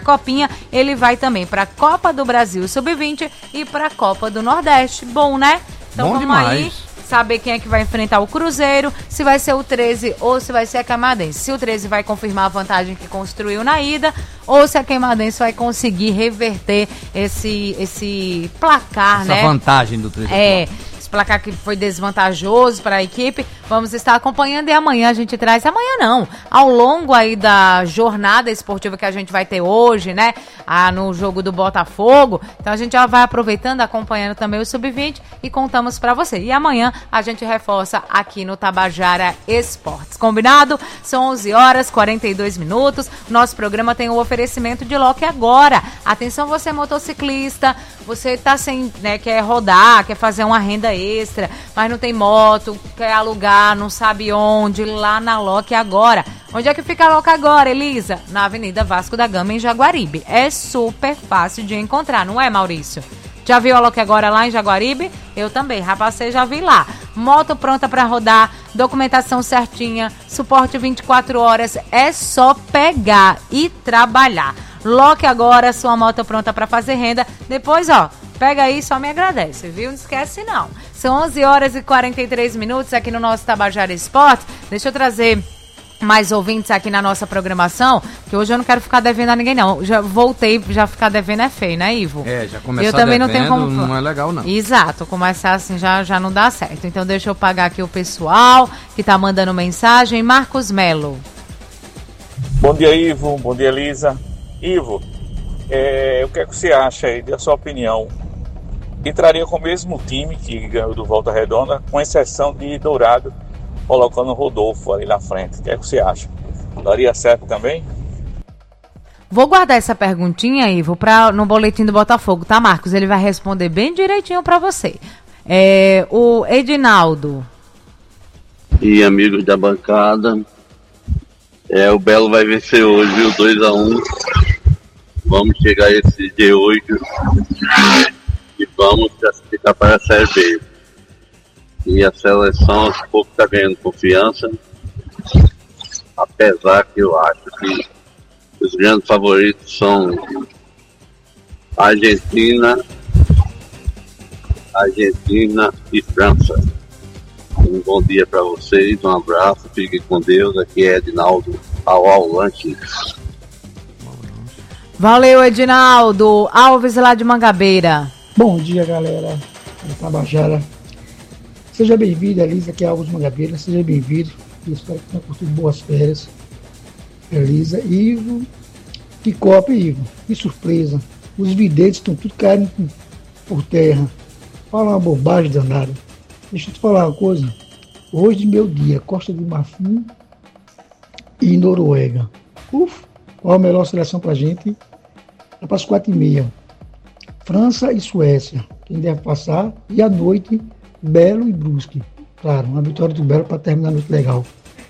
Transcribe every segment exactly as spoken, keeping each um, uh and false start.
Copinha, ele vai também para a Copa do Brasil sub vinte e para a Copa do Nordeste. Bom, né? Então Bom vamos demais. aí saber quem é que vai enfrentar o Cruzeiro, se vai ser o treze ou se vai ser a Queimadense. Se o treze vai confirmar a vantagem que construiu na ida, ou se a Queimadense vai conseguir reverter esse, esse placar, Essa né? Essa vantagem do treze. É, esse placar que foi desvantajoso para a equipe. Vamos estar acompanhando e amanhã a gente traz, amanhã não, ao longo aí da jornada esportiva que a gente vai ter hoje, né, ah, no jogo do Botafogo, então a gente já vai aproveitando, acompanhando também o sub vinte e contamos para você. E amanhã a gente reforça aqui no Tabajara Esportes. Combinado? São onze horas e quarenta e dois minutos, nosso programa tem o oferecimento de Loque Agora. Atenção você motociclista, você tá sem, né, quer rodar, quer fazer uma renda extra, mas não tem moto, quer alugar, não sabe onde, lá na Loque Agora. Onde é que fica a Loque Agora, Elisa? Na Avenida Vasco da Gama, em Jaguaribe. É super fácil de encontrar, não é, Maurício? Já viu a Loque Agora lá em Jaguaribe? Eu também, rapaz, você já vi lá. Moto pronta para rodar, documentação certinha, suporte vinte e quatro horas, é só pegar e trabalhar. Loque Agora, sua moto pronta para fazer renda. Depois, ó, pega aí, só me agradece, viu? Não esquece não. São onze horas e quarenta e três minutos aqui no nosso Tabajara Esportes. Deixa eu trazer mais ouvintes aqui na nossa programação, que hoje eu não quero ficar devendo a ninguém, não. Já voltei, já ficar devendo é feio, né, Ivo? É, já começar eu também devendo, não, tenho como... não é legal, não. Exato, começar assim já, já não dá certo. Então deixa eu pagar aqui o pessoal que tá mandando mensagem. Marcos Melo. Bom dia, Ivo. Bom dia, Elisa. Ivo, é, o que é que você acha aí, da sua opinião? Entraria com o mesmo time que ganhou do Volta Redonda, com exceção de Dourado, colocando o Rodolfo ali na frente. O que é que você acha? Daria certo também? Vou guardar essa perguntinha, Ivo, pra, no boletim do Botafogo, tá, Marcos? Ele vai responder bem direitinho pra você. É, o Edinaldo. E amigos da bancada, é, o Belo vai vencer hoje, viu? dois a um. Vamos chegar a esse G oito e vamos classificar para a Série B. E a seleção aos poucos está ganhando confiança, apesar que eu acho que os grandes favoritos são a Argentina, Argentina e França. Um bom dia para vocês, um abraço, fiquem com Deus. Aqui é Edinaldo, ao ao lanche. Valeu, Edinaldo. Alves lá de Mangabeira. Bom dia, galera da Tabajara. Seja bem-vindo, Elisa, aqui é Alves de Mangabeira. Seja bem-vindo. Espero que tenha curtido boas férias. Elisa, Ivo, que copa, Ivo. Que surpresa. Os videntes estão tudo caindo por terra. Fala uma bobagem danada. Deixa eu te falar uma coisa. Hoje, meu dia, Costa do Marfim e Noruega. Uf, qual a melhor seleção pra gente? É para as quatro e meia. França e Suécia. Quem deve passar. E à noite, Belo e Brusque. Claro, uma vitória do Belo para terminar a noite legal.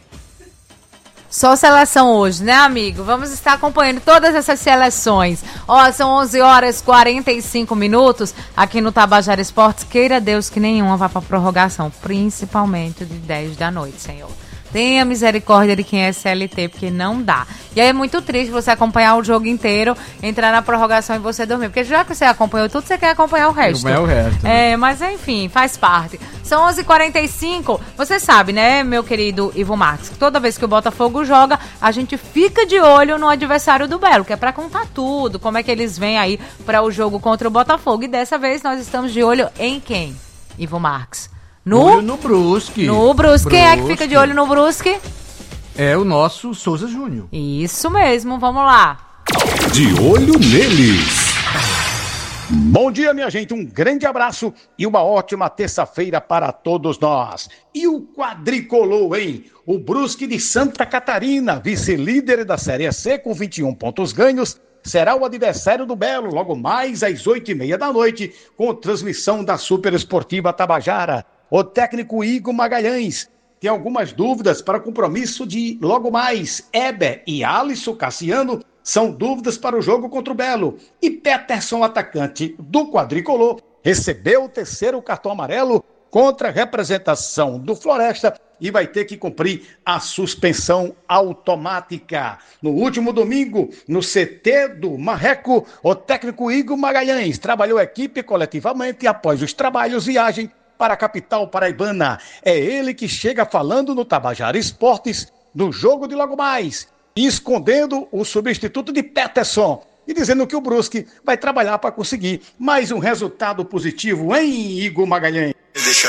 Só seleção hoje, né, amigo? Vamos estar acompanhando todas essas seleções. Ó, são onze horas e quarenta e cinco minutos aqui no Tabajara Esportes. Queira Deus que nenhuma vá para prorrogação, principalmente de dez da noite, Senhor. Tenha misericórdia de quem é C L T, porque não dá. E aí é muito triste você acompanhar o jogo inteiro, entrar na prorrogação e você dormir. Porque já que você acompanhou tudo, você quer acompanhar o resto. Acompanhar o resto. Né? É, mas enfim, faz parte. São onze e quarenta e cinco. Você sabe, né, meu querido Ivo Marques, que toda vez que o Botafogo joga, a gente fica de olho no adversário do Belo, que é pra contar tudo, como é que eles vêm aí para o jogo contra o Botafogo. E dessa vez nós estamos de olho em quem, Ivo Marques? No, no Brusque. No Brusque. Quem é que fica de olho no Brusque? É o nosso Souza Júnior. Isso mesmo, vamos lá. De olho neles. Bom dia, minha gente, um grande abraço e uma ótima terça-feira para todos nós. E o quadricolor, hein? O Brusque de Santa Catarina, vice-líder da Série C com vinte e um pontos ganhos, será o adversário do Belo, logo mais às oito e meia da noite, com transmissão da Super Esportiva Tabajara. O técnico Igor Magalhães tem algumas dúvidas para o compromisso de logo mais. Eber e Alisson Cassiano são dúvidas para o jogo contra o Belo. E Peterson, atacante do quadricolor, recebeu o terceiro cartão amarelo contra a representação do Floresta e vai ter que cumprir a suspensão automática. No último domingo, no C T do Marreco, o técnico Igor Magalhães trabalhou a equipe coletivamente e após os trabalhos viagem para a capital paraibana. É ele que chega falando no Tabajara Esportes no jogo de logo mais, escondendo o substituto de Peterson e dizendo que o Brusque vai trabalhar para conseguir mais um resultado positivo, hein, Igor Magalhães? Deixa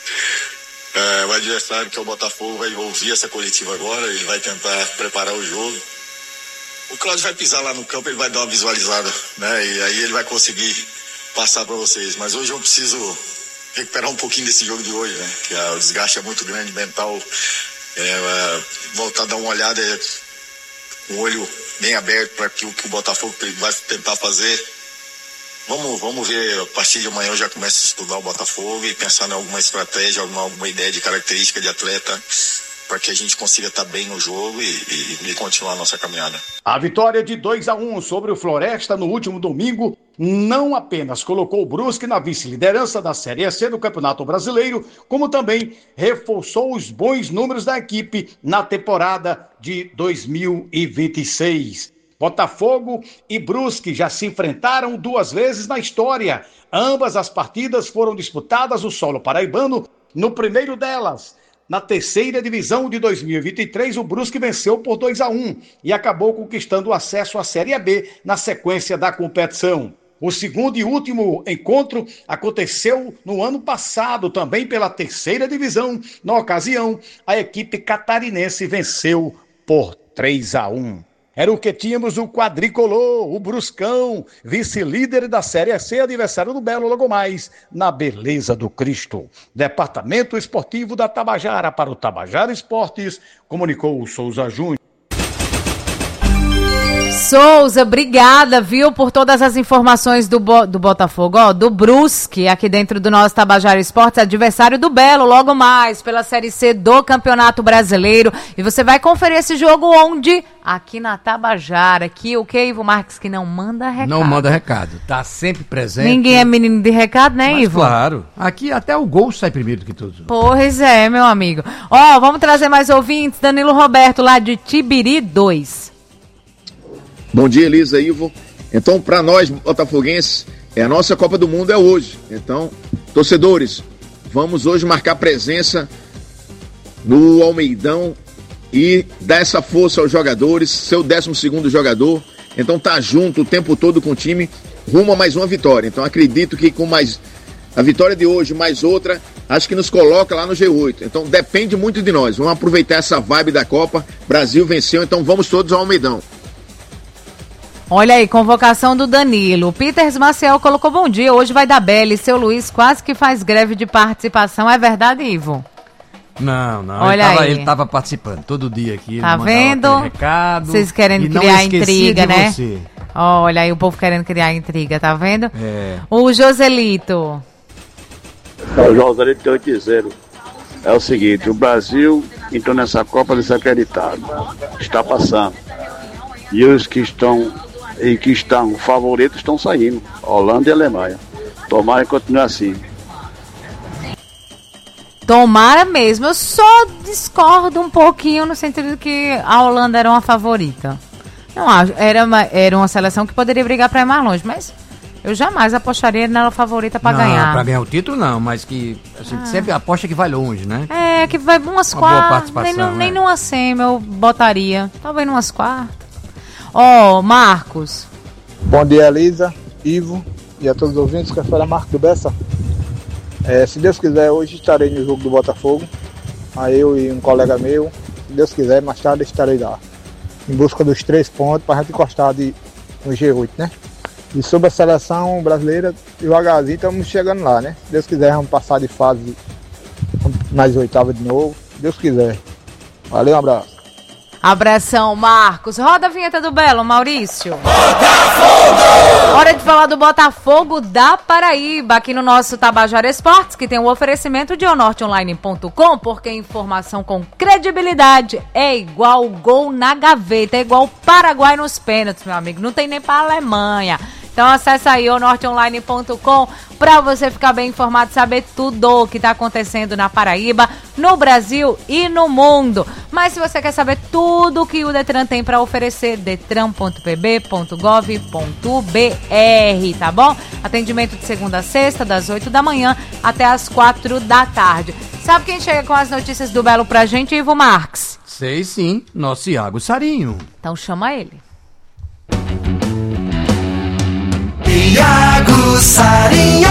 é, o adversário, que é o Botafogo, vai ouvir essa coletiva agora, ele vai tentar preparar o jogo. O Cláudio vai pisar lá no campo, ele vai dar uma visualizada, né? E aí ele vai conseguir passar para vocês. Mas hoje eu preciso recuperar um pouquinho desse jogo de hoje, né? Que a, o desgaste é muito grande, mental. É, é, voltar a dar uma olhada, é, com o olho bem aberto para que o que o Botafogo vai tentar fazer. Vamos, vamos ver, a partir de amanhã eu já começo a estudar o Botafogo e pensar em alguma estratégia, alguma, alguma ideia de característica de atleta para que a gente consiga estar bem no jogo e, e, e continuar a nossa caminhada. A vitória de dois a um sobre o Floresta no último domingo não apenas colocou o Brusque na vice-liderança da Série C do Campeonato Brasileiro, como também reforçou os bons números da equipe na temporada de dois mil e vinte e seis. Botafogo e Brusque já se enfrentaram duas vezes na história. Ambas as partidas foram disputadas no solo paraibano. No primeiro delas, na terceira divisão de dois mil e vinte e três, o Brusque venceu por dois a um e acabou conquistando o acesso à Série B na sequência da competição. O segundo e último encontro aconteceu no ano passado, também pela terceira divisão. Na ocasião, a equipe catarinense venceu por três a um. Era o que tínhamos o quadricolor, o Bruscão, vice-líder da Série C, adversário do Belo logo mais, na beleza do Cristo. Departamento Esportivo da Tabajara para o Tabajara Esportes, comunicou o Souza Júnior. Souza, obrigada, viu, por todas as informações do, Bo- do Botafogo, ó, do Brusque, aqui dentro do nosso Tabajara Esportes, adversário do Belo, logo mais, pela Série C do Campeonato Brasileiro. E você vai conferir esse jogo onde? Aqui na Tabajara, aqui o que, Ivo Marques, que não manda recado. Não manda recado, tá sempre presente. Ninguém é menino de recado, né, Mas, Ivo? claro, aqui até o gol sai primeiro do que todos. Pois é, meu amigo. Ó, vamos trazer mais ouvintes, Danilo Roberto, lá de Tibiri dois. Bom dia, Elisa, Ivo. Então, para nós, botafoguenses, é a nossa Copa do Mundo é hoje. Então, torcedores, vamos hoje marcar presença no Almeidão e dar essa força aos jogadores, seu décimo segundo jogador. Então, tá junto o tempo todo com o time, rumo a mais uma vitória. Então, acredito que com mais a vitória de hoje, mais outra, acho que nos coloca lá no G oito. Então, depende muito de nós. Vamos aproveitar essa vibe da Copa. Brasil venceu, então vamos todos ao Almeidão. Olha aí, convocação do Danilo. Peters Maciel colocou bom dia. Hoje vai dar Bela e seu Luiz quase que faz greve de participação. É verdade, Ivo? Não, não. Olha ele, tava, aí. ele tava participando todo dia aqui. Tá vendo? Recado, vocês querendo e criar intriga, né? Você. Olha aí, o povo querendo criar intriga, tá vendo? É. O Joselito. O Joselito que eu dizendo é o seguinte: o Brasil entrou nessa Copa desacreditado. Está passando. E os que estão. E que estão favoritos estão saindo, Holanda e Alemanha. Tomara que continue assim. Tomara mesmo. Eu só discordo um pouquinho no sentido de que a Holanda era uma favorita. Não acho, era uma, era uma seleção que poderia brigar para ir mais longe, mas eu jamais apostaria nela favorita para ganhar. Para ganhar o título não, mas que a gente ah. sempre aposta que vai longe, né? É, que vai umas uma quartas, nem, no, nem é. numa semi eu botaria, talvez numas quartas. Ó, oh, Marcos. Bom dia, Elisa, Ivo e a todos os ouvintes, que é Marcos do Bessa. É, se Deus quiser, hoje estarei no jogo do Botafogo. Aí eu e um colega meu, se Deus quiser, mais tarde estarei lá. Em busca dos três pontos para a gente encostar de, no G oito, né? E sobre a seleção brasileira, devagarzinho estamos chegando lá, né? Se Deus quiser, vamos passar de fase nas oitavas de novo. Se Deus quiser. Valeu, um abraço. Abração, Marcos. Roda a vinheta do Belo, Maurício. Botafogo! Hora de falar do Botafogo da Paraíba, aqui no nosso Tabajara Esportes, que tem o um oferecimento de onorte online ponto com, porque informação com credibilidade é igual gol na gaveta, é igual Paraguai nos pênaltis, meu amigo. Não tem nem pra Alemanha. Então acessa aí o norte online ponto com para você ficar bem informado, saber tudo o que está acontecendo na Paraíba, no Brasil e no mundo. Mas se você quer saber tudo que o Detran tem para oferecer, detran ponto p b ponto gov ponto b r, tá bom? Atendimento de segunda a sexta, das oito da manhã até as quatro da tarde. Sabe quem chega com as notícias do Belo pra gente, Ivo Marques? Sei sim, nosso Iago Sarinho. Então chama ele. Iago Sarinho.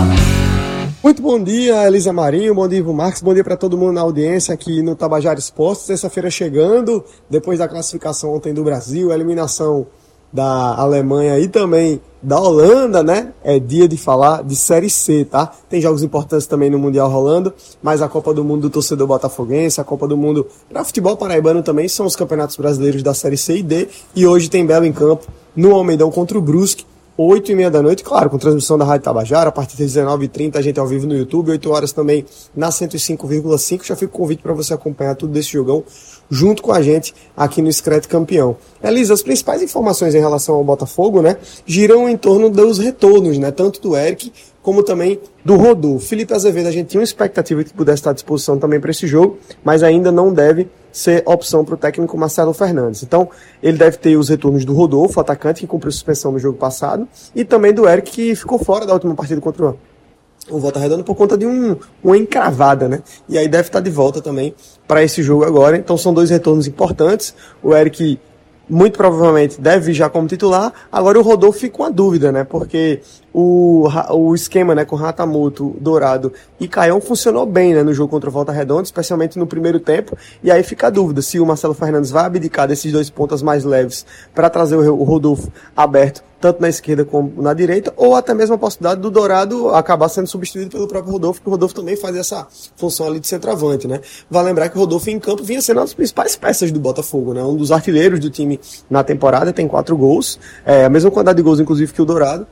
Muito bom dia, Elisa Marinho, bom dia, Ivo Marques, bom dia para todo mundo na audiência aqui no Tabajara Esportes. Terça-feira chegando, depois da classificação ontem do Brasil, a eliminação da Alemanha e também da Holanda, né? É dia de falar de Série C, tá? Tem jogos importantes também no Mundial rolando, mas a Copa do Mundo do torcedor botafoguense, a Copa do Mundo para futebol paraibano também são os campeonatos brasileiros da Série C e D, e hoje tem Belo em campo no Almeidão contra o Brusque, oito e meia da noite, claro, com transmissão da Rádio Tabajara, a partir das dezenove e trinta a gente é ao vivo no YouTube, oito horas também na cento e cinco vírgula cinco, já fica o convite para você acompanhar tudo desse jogão junto com a gente aqui no Screte Campeão. Elisa, as principais informações em relação ao Botafogo, né, giram em torno dos retornos, né, tanto do Eric como também do Rodolfo. Felipe Azevedo, a gente tinha uma expectativa que pudesse estar à disposição também para esse jogo, mas ainda não deve ser opção para o técnico Marcelo Fernandes. Então, ele deve ter os retornos do Rodolfo, atacante que cumpriu suspensão no jogo passado, e também do Eric, que ficou fora da última partida contra o o Volta Redonda por conta de um, uma encravada, né? E aí deve estar de volta também para esse jogo agora. Então são dois retornos importantes. O Eric muito provavelmente deve vir já como titular. Agora o Rodolfo fica com a dúvida, né? Porque o, o esquema, né, com Ratamoto, Dourado e Caião funcionou bem, né, no jogo contra o Volta Redonda, especialmente no primeiro tempo. E aí fica a dúvida se o Marcelo Fernandes vai abdicar desses dois pontas mais leves para trazer o, o Rodolfo aberto, tanto na esquerda como na direita, ou até mesmo a possibilidade do Dourado acabar sendo substituído pelo próprio Rodolfo, porque o Rodolfo também faz essa função ali de centroavante, né? Vale lembrar que o Rodolfo em campo vinha sendo uma das principais peças do Botafogo, né? Um dos artilheiros do time na temporada, tem quatro gols, é, a mesma quantidade de gols, inclusive, que o Dourado,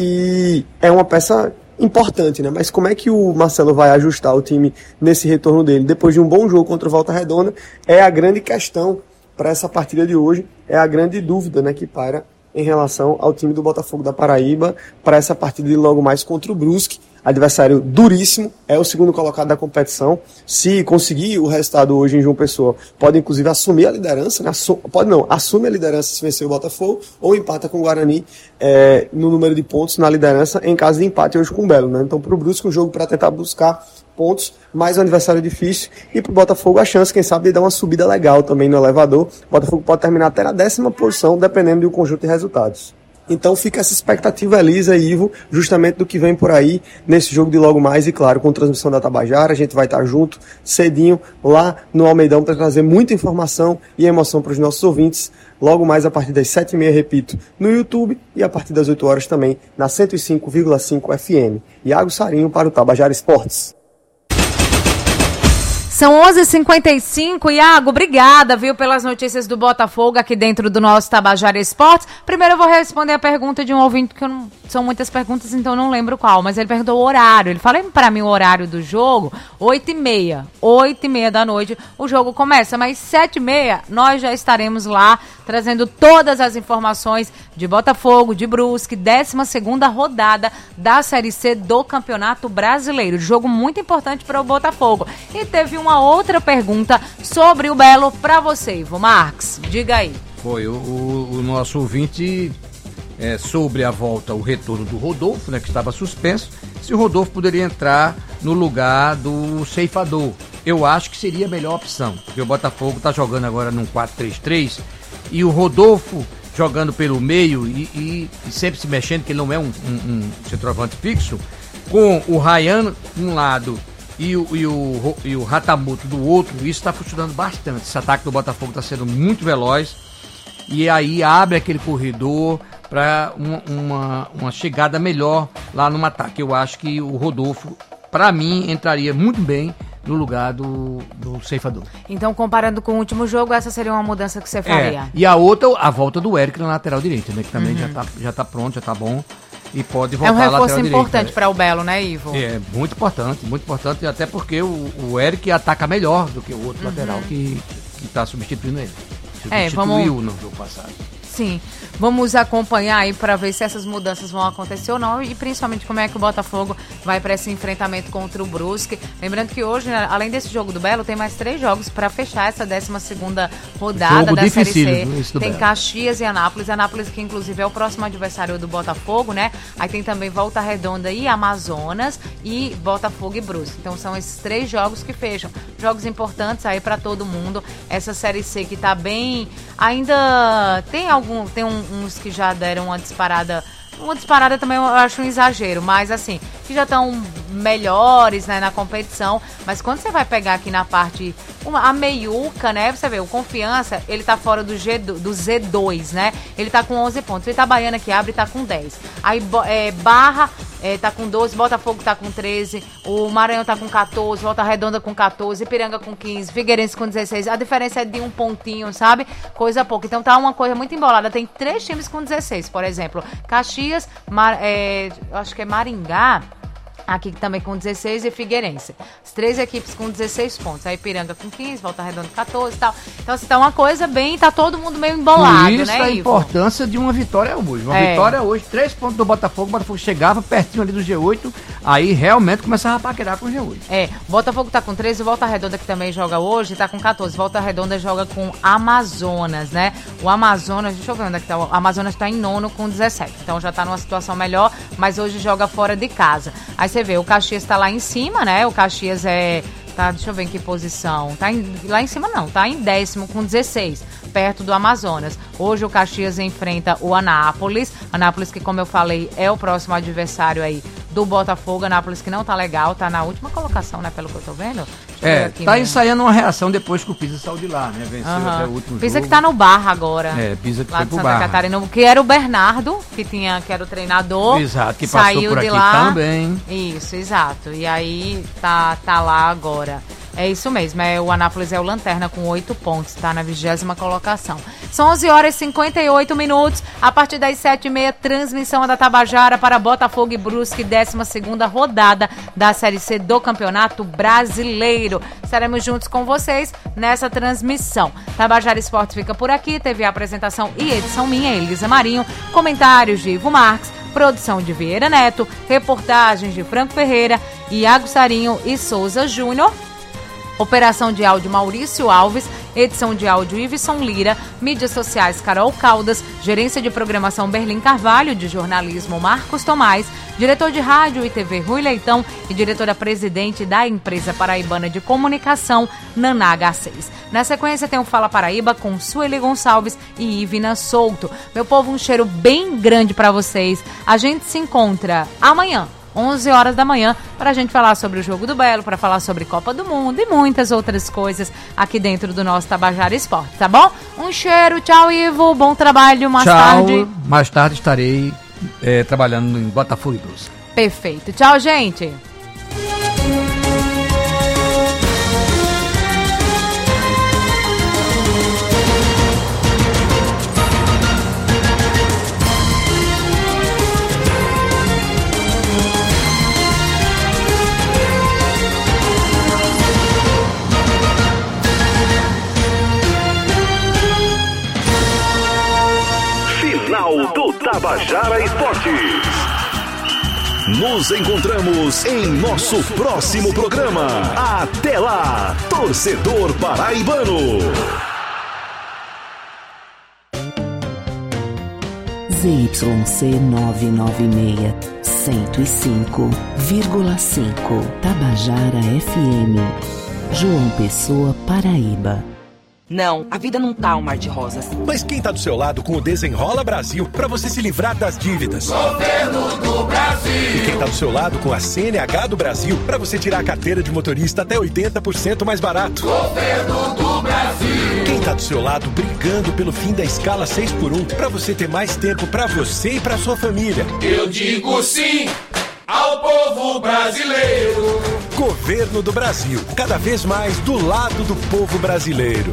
e é uma peça importante, né? Mas como é que o Marcelo vai ajustar o time nesse retorno dele, depois de um bom jogo contra o Volta Redonda, é a grande questão para essa partida de hoje, é a grande dúvida, né, que paira em relação ao time do Botafogo da Paraíba para essa partida de logo mais contra o Brusque, adversário duríssimo, é o segundo colocado da competição. Se conseguir o resultado hoje em João Pessoa, pode inclusive assumir a liderança, né? Assu- pode não, assume a liderança se vencer o Botafogo, ou empata com o Guarani é, no número de pontos na liderança, em caso de empate hoje com o Belo, né? Então para o Brusque um jogo para tentar buscar pontos, mais um adversário difícil, e para o Botafogo a chance, quem sabe, de dar uma subida legal também no elevador. O Botafogo pode terminar até na décima posição, dependendo do conjunto de resultados. Então fica essa expectativa, Elisa e Ivo, justamente do que vem por aí nesse jogo de logo mais, e claro, com transmissão da Tabajara, a gente vai estar junto, cedinho, lá no Almeidão, para trazer muita informação e emoção para os nossos ouvintes, logo mais a partir das sete e meia, repito, no YouTube, e a partir das oito horas também, na cento e cinco vírgula cinco F M. Iago Sarinho para o Tabajara Esportes. São onze e cinquenta e cinco, Iago, obrigada, viu, pelas notícias do Botafogo aqui dentro do nosso Tabajara Esportes. Primeiro eu vou responder a pergunta de um ouvinte, que eu não, são muitas perguntas, então eu não lembro qual, mas ele perguntou o horário. Ele falou para mim o horário do jogo, oito e meia, oito e meia da noite o jogo começa, mas sete e meia nós já estaremos lá trazendo todas as informações de Botafogo, de Brusque, décima segunda rodada da Série C do Campeonato Brasileiro. Jogo muito importante para o Botafogo. E teve um uma outra pergunta sobre o Belo para você, Ivo Marques. Diga aí. Foi o, o, o nosso ouvinte é, sobre a volta, o retorno do Rodolfo, né, que estava suspenso, se o Rodolfo poderia entrar no lugar do ceifador. Eu acho que seria a melhor opção, porque o Botafogo está jogando agora num quatro três três e o Rodolfo jogando pelo meio e, e, e sempre se mexendo, que ele não é um, um, um centroavante fixo, com o Ryan de um lado e o, e o, e o Ratamoto do outro, isso está funcionando bastante. Esse ataque do Botafogo está sendo muito veloz e aí abre aquele corredor para uma, uma, uma chegada melhor lá no ataque. Eu acho que o Rodolfo, para mim, entraria muito bem no lugar do, do ceifador. Então, comparando com o último jogo, essa seria uma mudança que você faria. É, e a outra, a volta do Eric na lateral direita, né, que também uhum. já está já tá pronto, já está bom. E pode voltar. É um reforço importante para o Belo, né, Ivo? É, muito importante, muito importante, até porque o, o Eric ataca melhor do que o outro uhum. lateral que está substituindo ele. É, vamos... no jogo passado. sim. Vamos acompanhar aí para ver se essas mudanças vão acontecer ou não e principalmente como é que o Botafogo vai para esse enfrentamento contra o Brusque. Lembrando que hoje, né, além desse jogo do Belo, tem mais três jogos para fechar essa décima segunda rodada jogo da Série C. Tem Belo. Caxias e Anápolis. Anápolis que inclusive é o próximo adversário do Botafogo, né? Aí tem também Volta Redonda e Amazonas e Botafogo e Brusque. Então são esses três jogos que fecham. Jogos importantes aí para todo mundo. Essa Série C que tá bem... Ainda tem algum... Tem um uns que já deram uma disparada, uma disparada também eu acho um exagero, mas assim, que já estão melhores, né, na competição, mas quando você vai pegar aqui na parte, uma, a meiuca, né, você vê, o Confiança, ele tá fora do, G, do Z dois, né, ele tá com onze pontos, o Itabaiana que abre tá com dez, aí é, Barra é, tá com doze, Botafogo tá com treze, o Maranhão tá com quatorze, Volta Redonda com quatorze, Ipiranga com quinze, Figueirense com dezesseis, a diferença é de um pontinho, sabe, coisa pouca, então tá uma coisa muito embolada, tem três times com dezesseis, por exemplo, Caxias, Mar, é, acho que é Maringá, aqui também com dezesseis e Figueirense. As três equipes com dezesseis pontos. Aí Ipiranga com quinze, Volta Redonda com quatorze e tal. Então, assim, tá uma coisa bem... Tá todo mundo meio embolado, Por isso, né, a Ivo? importância de uma vitória hoje. Uma é. vitória hoje, três pontos do Botafogo. O Botafogo chegava pertinho ali do G oito. Aí, realmente, começava a paquerar com o G oito. É, o Botafogo tá com treze. Volta Redonda, que também joga hoje, tá com quatorze. Volta Redonda joga com Amazonas, né? O Amazonas... Deixa eu ver onde é que tá. O Amazonas tá em nono com dezessete. Então, já tá numa situação melhor. Mas hoje joga fora de casa. Aí você vê, o Caxias tá lá em cima, né? O Caxias é... Tá, deixa eu ver em que posição. Tá em, lá em cima não, tá em décimo com dezesseis, perto do Amazonas. Hoje o Caxias enfrenta o Anápolis. Anápolis que, como eu falei, é o próximo adversário aí do Botafogo. Anápolis que não tá legal, tá na última colocação, né? Pelo que eu tô vendo. É, aqui, tá né? ensaiando uma reação depois que o Pisa saiu de lá, né? Venceu uhum. até o último Pisa jogo. que tá no Barra agora. É, Pisa que lá foi de pro Santa Barra. Catarina, que era o Bernardo, que, tinha, que era o treinador. Exato, que passou saiu por aqui de lá. também. Isso, exato. E aí tá, tá lá agora. É isso mesmo, é, o Anápolis é o lanterna com oito pontos, tá na vigésima colocação. São onze horas e cinquenta e oito minutos, a partir das sete e meia, transmissão da Tabajara para Botafogo e Brusque, décima segunda rodada da Série C do Campeonato Brasileiro. Estaremos juntos com vocês nessa transmissão. Tabajara Esportes fica por aqui, teve a apresentação e edição minha, Elisa Marinho, comentários de Ivo Marques, produção de Vieira Neto, reportagens de Franco Ferreira, Iago Sarinho e Souza Júnior. Operação de áudio Maurício Alves, edição de áudio Iveson Lira, mídias sociais Carol Caldas, gerência de programação Berlim Carvalho, de jornalismo Marcos Tomás, diretor de rádio e T V Rui Leitão e diretora-presidente da empresa paraibana de comunicação Naná H seis. Na sequência tem o Fala Paraíba com Sueli Gonçalves e Ivina Souto. Meu povo, um cheiro bem grande para vocês. A gente se encontra amanhã, onze horas da manhã, para a gente falar sobre o Jogo do Belo, para falar sobre Copa do Mundo e muitas outras coisas aqui dentro do nosso Tabajara Esporte, tá bom? Um cheiro, tchau, Ivo, bom trabalho, mais tchau, tarde. Mais tarde estarei é, trabalhando em Botafogo e Brusque. Perfeito, tchau, gente. Do Tabajara Esportes. Nos encontramos em nosso próximo programa. Até lá, torcedor paraibano. Z Y C novecentos e noventa e seis, cento e cinco vírgula cinco Tabajara F M, João Pessoa, Paraíba. Não, a vida não tá um mar de rosas. Mas quem tá do seu lado com o Desenrola Brasil pra você se livrar das dívidas? Governo do Brasil. E quem tá do seu lado com a C N H do Brasil pra você tirar a carteira de motorista até oitenta por cento mais barato? Governo do Brasil. Quem tá do seu lado brigando pelo fim da escala seis por um pra você ter mais tempo pra você e pra sua família? Eu digo sim ao povo brasileiro. Governo do Brasil, cada vez mais do lado do povo brasileiro.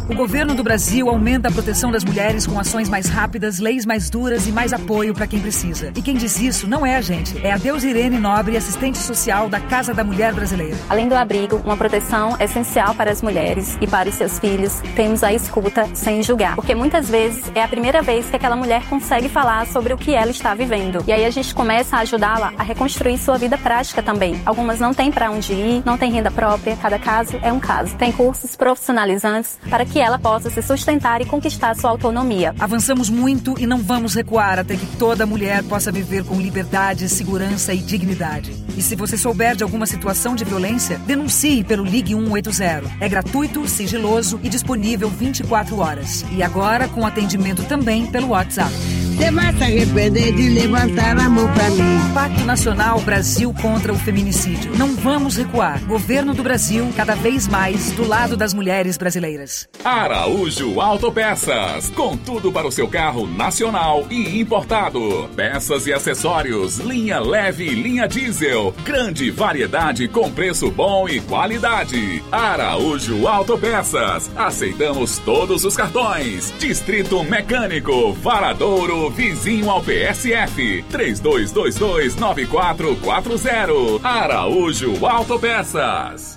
O governo do Brasil aumenta a proteção das mulheres com ações mais rápidas, leis mais duras e mais apoio para quem precisa. E quem diz isso não é a gente, é a Deusirene Nobre, assistente social da Casa da Mulher Brasileira. Além do abrigo, uma proteção essencial para as mulheres e para os seus filhos, temos a escuta sem julgar. Porque muitas vezes é a primeira vez que aquela mulher consegue falar sobre o que ela está vivendo. E aí a gente começa a ajudá-la a reconstruir sua vida prática também. Algumas não têm para onde ir, não têm renda própria, cada caso é um caso. Tem cursos profissionalizantes para que ela possa se sustentar e conquistar sua autonomia. Avançamos muito e não vamos recuar até que toda mulher possa viver com liberdade, segurança e dignidade. E se você souber de alguma situação de violência, denuncie pelo Ligue um oito zero. É gratuito, sigiloso e disponível vinte e quatro horas. E agora com atendimento também pelo WhatsApp. Você vai se arrepender de levantar a mão pra mim. Pacto Nacional Brasil contra o Feminicídio. Não vamos recuar. Governo do Brasil, cada vez mais do lado das mulheres brasileiras. Araújo Autopeças. Com tudo para o seu carro nacional e importado. Peças e acessórios, linha leve e linha diesel. Grande variedade com preço bom e qualidade. Araújo Autopeças. Aceitamos todos os cartões. Distrito Mecânico, Varadouro, vizinho ao P S F. três dois dois dois, nove quatro quatro zero. Araújo Autopeças.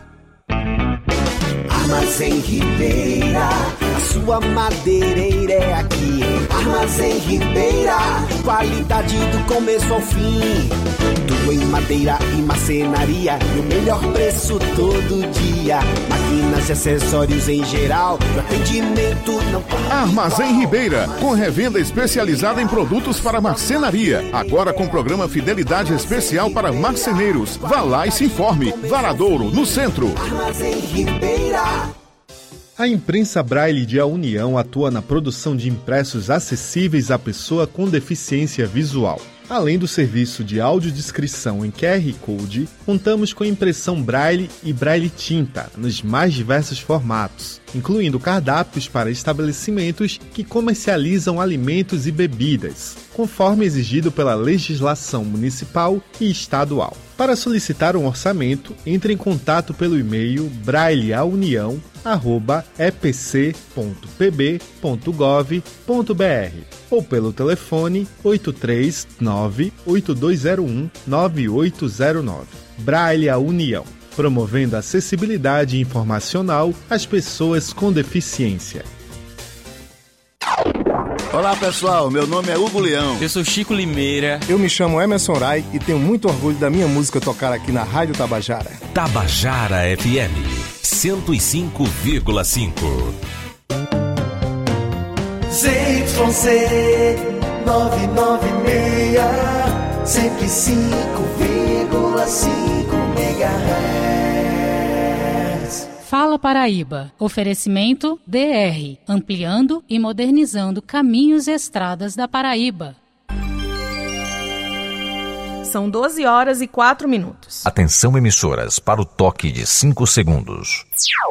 Armazém Ribeira, a sua madeireira é aqui. Armazém Ribeira, qualidade do começo ao fim. Tudo em madeira e marcenaria, e o melhor preço todo dia. Máquinas e acessórios em geral, o atendimento não tem. Armazém Ribeira, com revenda especializada em produtos para marcenaria. Agora com programa Fidelidade Especial para marceneiros. Vá lá e se informe. Varadouro, no centro. Armazém Ribeira. A Imprensa Braille de A União atua na produção de impressos acessíveis à pessoa com deficiência visual. Além do serviço de audiodescrição em Q R Code, contamos com impressão Braille e Braille tinta nos mais diversos formatos, incluindo cardápios para estabelecimentos que comercializam alimentos e bebidas, conforme exigido pela legislação municipal e estadual. Para solicitar um orçamento, entre em contato pelo e-mail brailleaunião arroba e p c ponto p b ponto gov ponto b r ou pelo telefone oito três nove, oito dois zero um, nove oito zero nove. Braille a União, promovendo acessibilidade informacional às pessoas com deficiência. Olá pessoal, meu nome é Hugo Leão. Eu sou Chico Limeira. Eu me chamo Emerson Rai e tenho muito orgulho da minha música tocar aqui na Rádio Tabajara. Tabajara F M cento e cinco vírgula cinco. Z Y C nove nove seis, cento e cinco vírgula cinco megahertz. Fala Paraíba. Oferecimento D R, ampliando e modernizando caminhos e estradas da Paraíba. São doze horas e quatro minutos. Atenção emissoras para o toque de cinco segundos.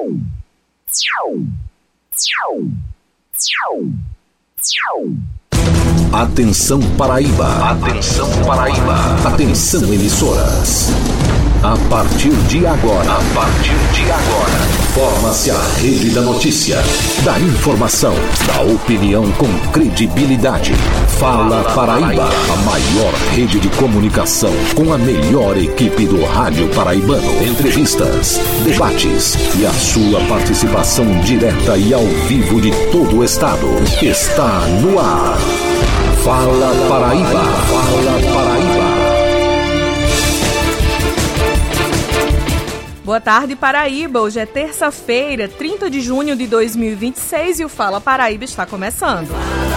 Atenção Paraíba. Atenção Paraíba. Atenção emissoras. A partir de agora, a partir de agora, forma-se a Rede da Notícia, da informação, da opinião com credibilidade. Fala Paraíba, a maior rede de comunicação com a melhor equipe do rádio paraibano. Entrevistas, debates e a sua participação direta e ao vivo de todo o estado. Está no ar. Fala Paraíba, Fala Paraíba. Boa tarde, Paraíba. Hoje é terça-feira, trinta de junho de dois mil e vinte e seis e o Fala Paraíba está começando.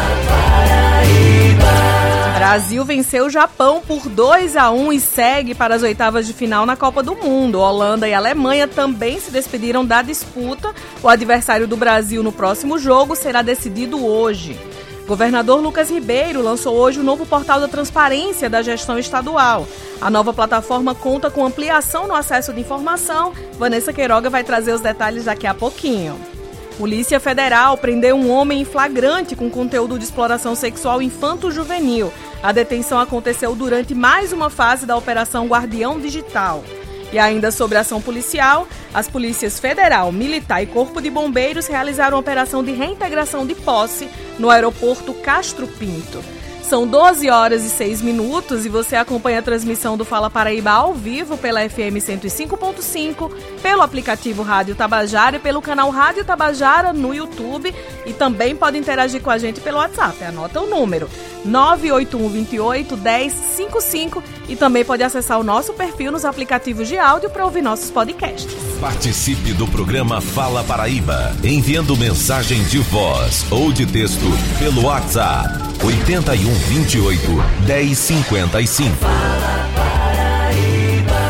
Brasil venceu o Japão por dois a um e segue para as oitavas de final na Copa do Mundo. Holanda e Alemanha também se despediram da disputa. O adversário do Brasil no próximo jogo será decidido hoje. Governador Lucas Ribeiro lançou hoje o novo portal da transparência da gestão estadual. A nova plataforma conta com ampliação no acesso de informação. Vanessa Queiroga vai trazer os detalhes daqui a pouquinho. Polícia Federal prendeu um homem em flagrante com conteúdo de exploração sexual infanto-juvenil. A detenção aconteceu durante mais uma fase da Operação Guardião Digital. E ainda sobre a ação policial, as polícias federal, militar e corpo de bombeiros realizaram uma operação de reintegração de posse no aeroporto Castro Pinto. São doze horas e seis minutos e você acompanha a transmissão do Fala Paraíba ao vivo pela F M cento e cinco ponto cinco, pelo aplicativo Rádio Tabajara e pelo canal Rádio Tabajara no YouTube. E também pode interagir com a gente pelo WhatsApp. Anota o número nove oito um, dois oito, um zero cinco cinco e também pode acessar o nosso perfil nos aplicativos de áudio para ouvir nossos podcasts. Participe do programa Fala Paraíba, enviando mensagem de voz ou de texto pelo WhatsApp oito um, dois oito, um zero cinco cinco. Fala Paraíba.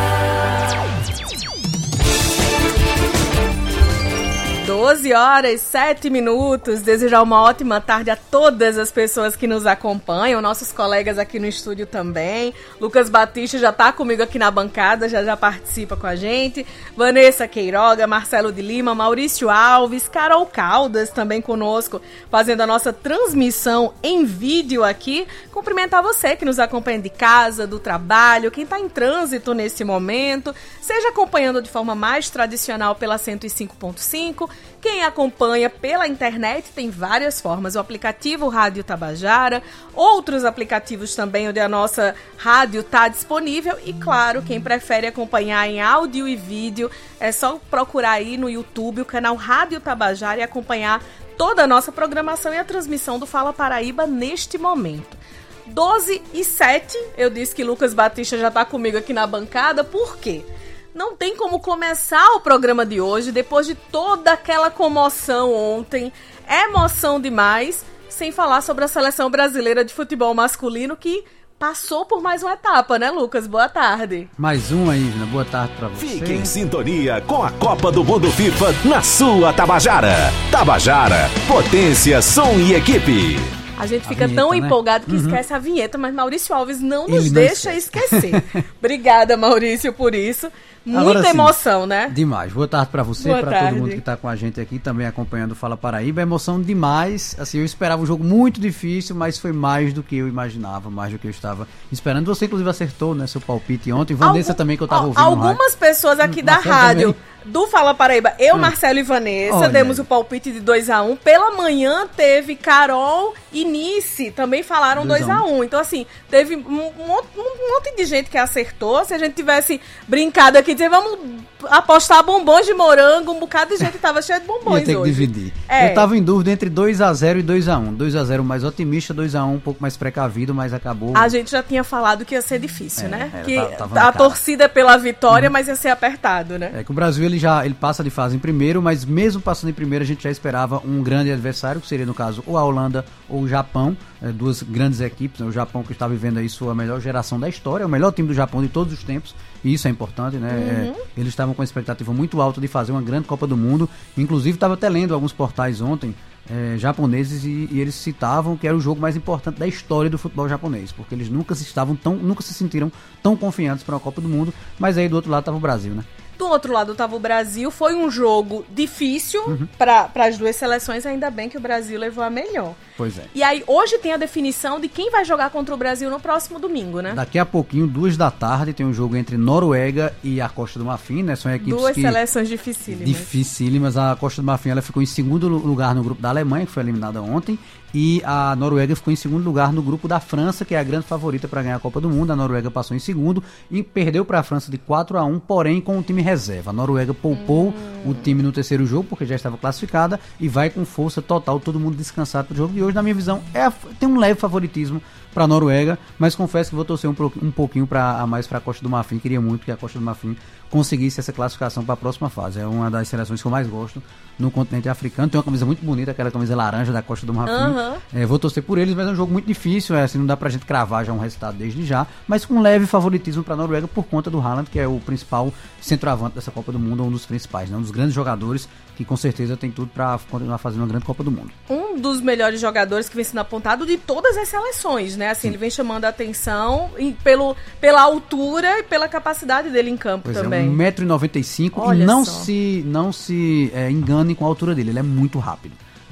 doze horas, sete minutos. Desejar uma ótima tarde a todas as pessoas que nos acompanham, nossos colegas aqui no estúdio também. Lucas Batista já está comigo aqui na bancada, já já participa com a gente. Vanessa Queiroga, Marcelo de Lima, Maurício Alves, Carol Caldas também conosco, fazendo a nossa transmissão em vídeo aqui. Cumprimentar você que nos acompanha de casa, do trabalho, quem está em trânsito nesse momento, seja acompanhando de forma mais tradicional pela cento e cinco ponto cinco, quem acompanha pela internet tem várias formas, o aplicativo Rádio Tabajara, outros aplicativos também onde a nossa rádio está disponível e, claro, quem prefere acompanhar em áudio e vídeo, é só procurar aí no YouTube o canal Rádio Tabajara e acompanhar toda a nossa programação e a transmissão do Fala Paraíba neste momento. doze e sete, eu disse que Lucas Batista já está comigo aqui na bancada, por quê? Não tem como começar o programa de hoje, depois de toda aquela comoção ontem, emoção demais, sem falar sobre a seleção brasileira de futebol masculino que passou por mais uma etapa, né, Lucas? Boa tarde. Mais uma, Ivna. Boa tarde pra você. Fique em sintonia com a Copa do Mundo FIFA na sua Tabajara. Tabajara, potência, som e equipe. A gente fica a vinheta, tão né? empolgado que Uhum. esquece a vinheta, mas Maurício Alves não nos Ele não deixa esquecer. Obrigada, Maurício, por isso. Muita Agora, sim, emoção, né? Demais. Boa tarde pra você, Boa pra tarde. todo mundo que tá com a gente aqui, também acompanhando o Fala Paraíba. Emoção demais. Assim, eu esperava um jogo muito difícil, mas foi mais do que eu imaginava, mais do que eu estava esperando. Você, inclusive, acertou, né, seu palpite ontem. Vanessa Algum- também, que eu tava Al- ouvindo no rádio. Algumas pessoas aqui Hum, da Marcelo rádio também. do Fala Paraíba, eu, Hum. Marcelo e Vanessa, Olha demos aí. o palpite de dois a um. Pela manhã teve Carol e Nice, também falaram dois dois a a um. Então, assim, teve um, um monte- um monte de gente que acertou. Se a gente tivesse brincado aqui, dizer, vamos apostar bombons de morango, um bocado de gente tava cheio de bombons Ia ter que hoje. dividir. É. Eu tava em dúvida entre dois a zero e dois a um. dois a zero mais otimista, dois a um um pouco mais precavido, mas acabou. A gente já tinha falado que ia ser difícil, É, né? era, que tava- tava na a cara. torcida é pela vitória, mas ia ser apertado, né? É que o Brasil ele já ele passa de fase em primeiro, mas mesmo passando em primeiro a gente já esperava um grande adversário, que seria no caso ou a Holanda ou o Japão, é, duas grandes equipes, né? O Japão que está vivendo aí sua melhor geração da história, o melhor time do Japão de todos os tempos, e isso é importante, né? Uhum. É, eles estavam com uma expectativa muito alta de fazer uma grande Copa do Mundo, inclusive estava até lendo alguns portais ontem, é, japoneses, e, e eles citavam que era o jogo mais importante da história do futebol japonês, porque eles nunca se estavam tão, nunca se sentiram tão confiantes para uma Copa do Mundo, mas aí do outro lado estava o Brasil, né? Do outro lado estava o Brasil, foi um jogo difícil Uhum. para as duas seleções, ainda bem que o Brasil levou a melhor. Pois é. E aí, hoje tem a definição de quem vai jogar contra o Brasil no próximo domingo, né? Daqui a pouquinho, duas da tarde, tem um jogo entre Noruega e a Costa do Marfim, né? São equipes Duas que... seleções dificílimas. dificílimas. A Costa do Marfim ela ficou em segundo lugar no grupo da Alemanha, que foi eliminada ontem, e a Noruega ficou em segundo lugar no grupo da França, que é a grande favorita para ganhar a Copa do Mundo. A Noruega passou em segundo e perdeu para a França de quatro a um, porém com o time reserva. A Noruega poupou hum. o time no terceiro jogo, porque já estava classificada, e vai com força total, todo mundo descansado para o jogo de hoje. Na minha visão, é a, tem um leve favoritismo para a Noruega, mas confesso que vou torcer um, um pouquinho pra, a mais para a Costa do Marfim. Queria muito que a Costa do Marfim conseguisse essa classificação para a próxima fase. É uma das seleções que eu mais gosto no continente africano. Tem uma camisa muito bonita, aquela camisa laranja da Costa do Marfim. Uhum. É, vou torcer por eles, mas é um jogo muito difícil, é, assim, não dá pra gente cravar já um resultado desde já, mas com leve favoritismo para a Noruega por conta do Haaland, que é o principal centroavante dessa Copa do Mundo, um dos principais, né? Um dos grandes jogadores que com certeza tem tudo para continuar fazendo uma grande Copa do Mundo. Um dos melhores jogadores que vem sendo apontado de todas as seleções, né? Assim, Sim. ele vem chamando a atenção e pelo, pela altura e pela capacidade dele em campo Pois também. é, um metro e noventa e cinco e Olha não só. se, não se é, engane com a altura dele, ele é muito rápido.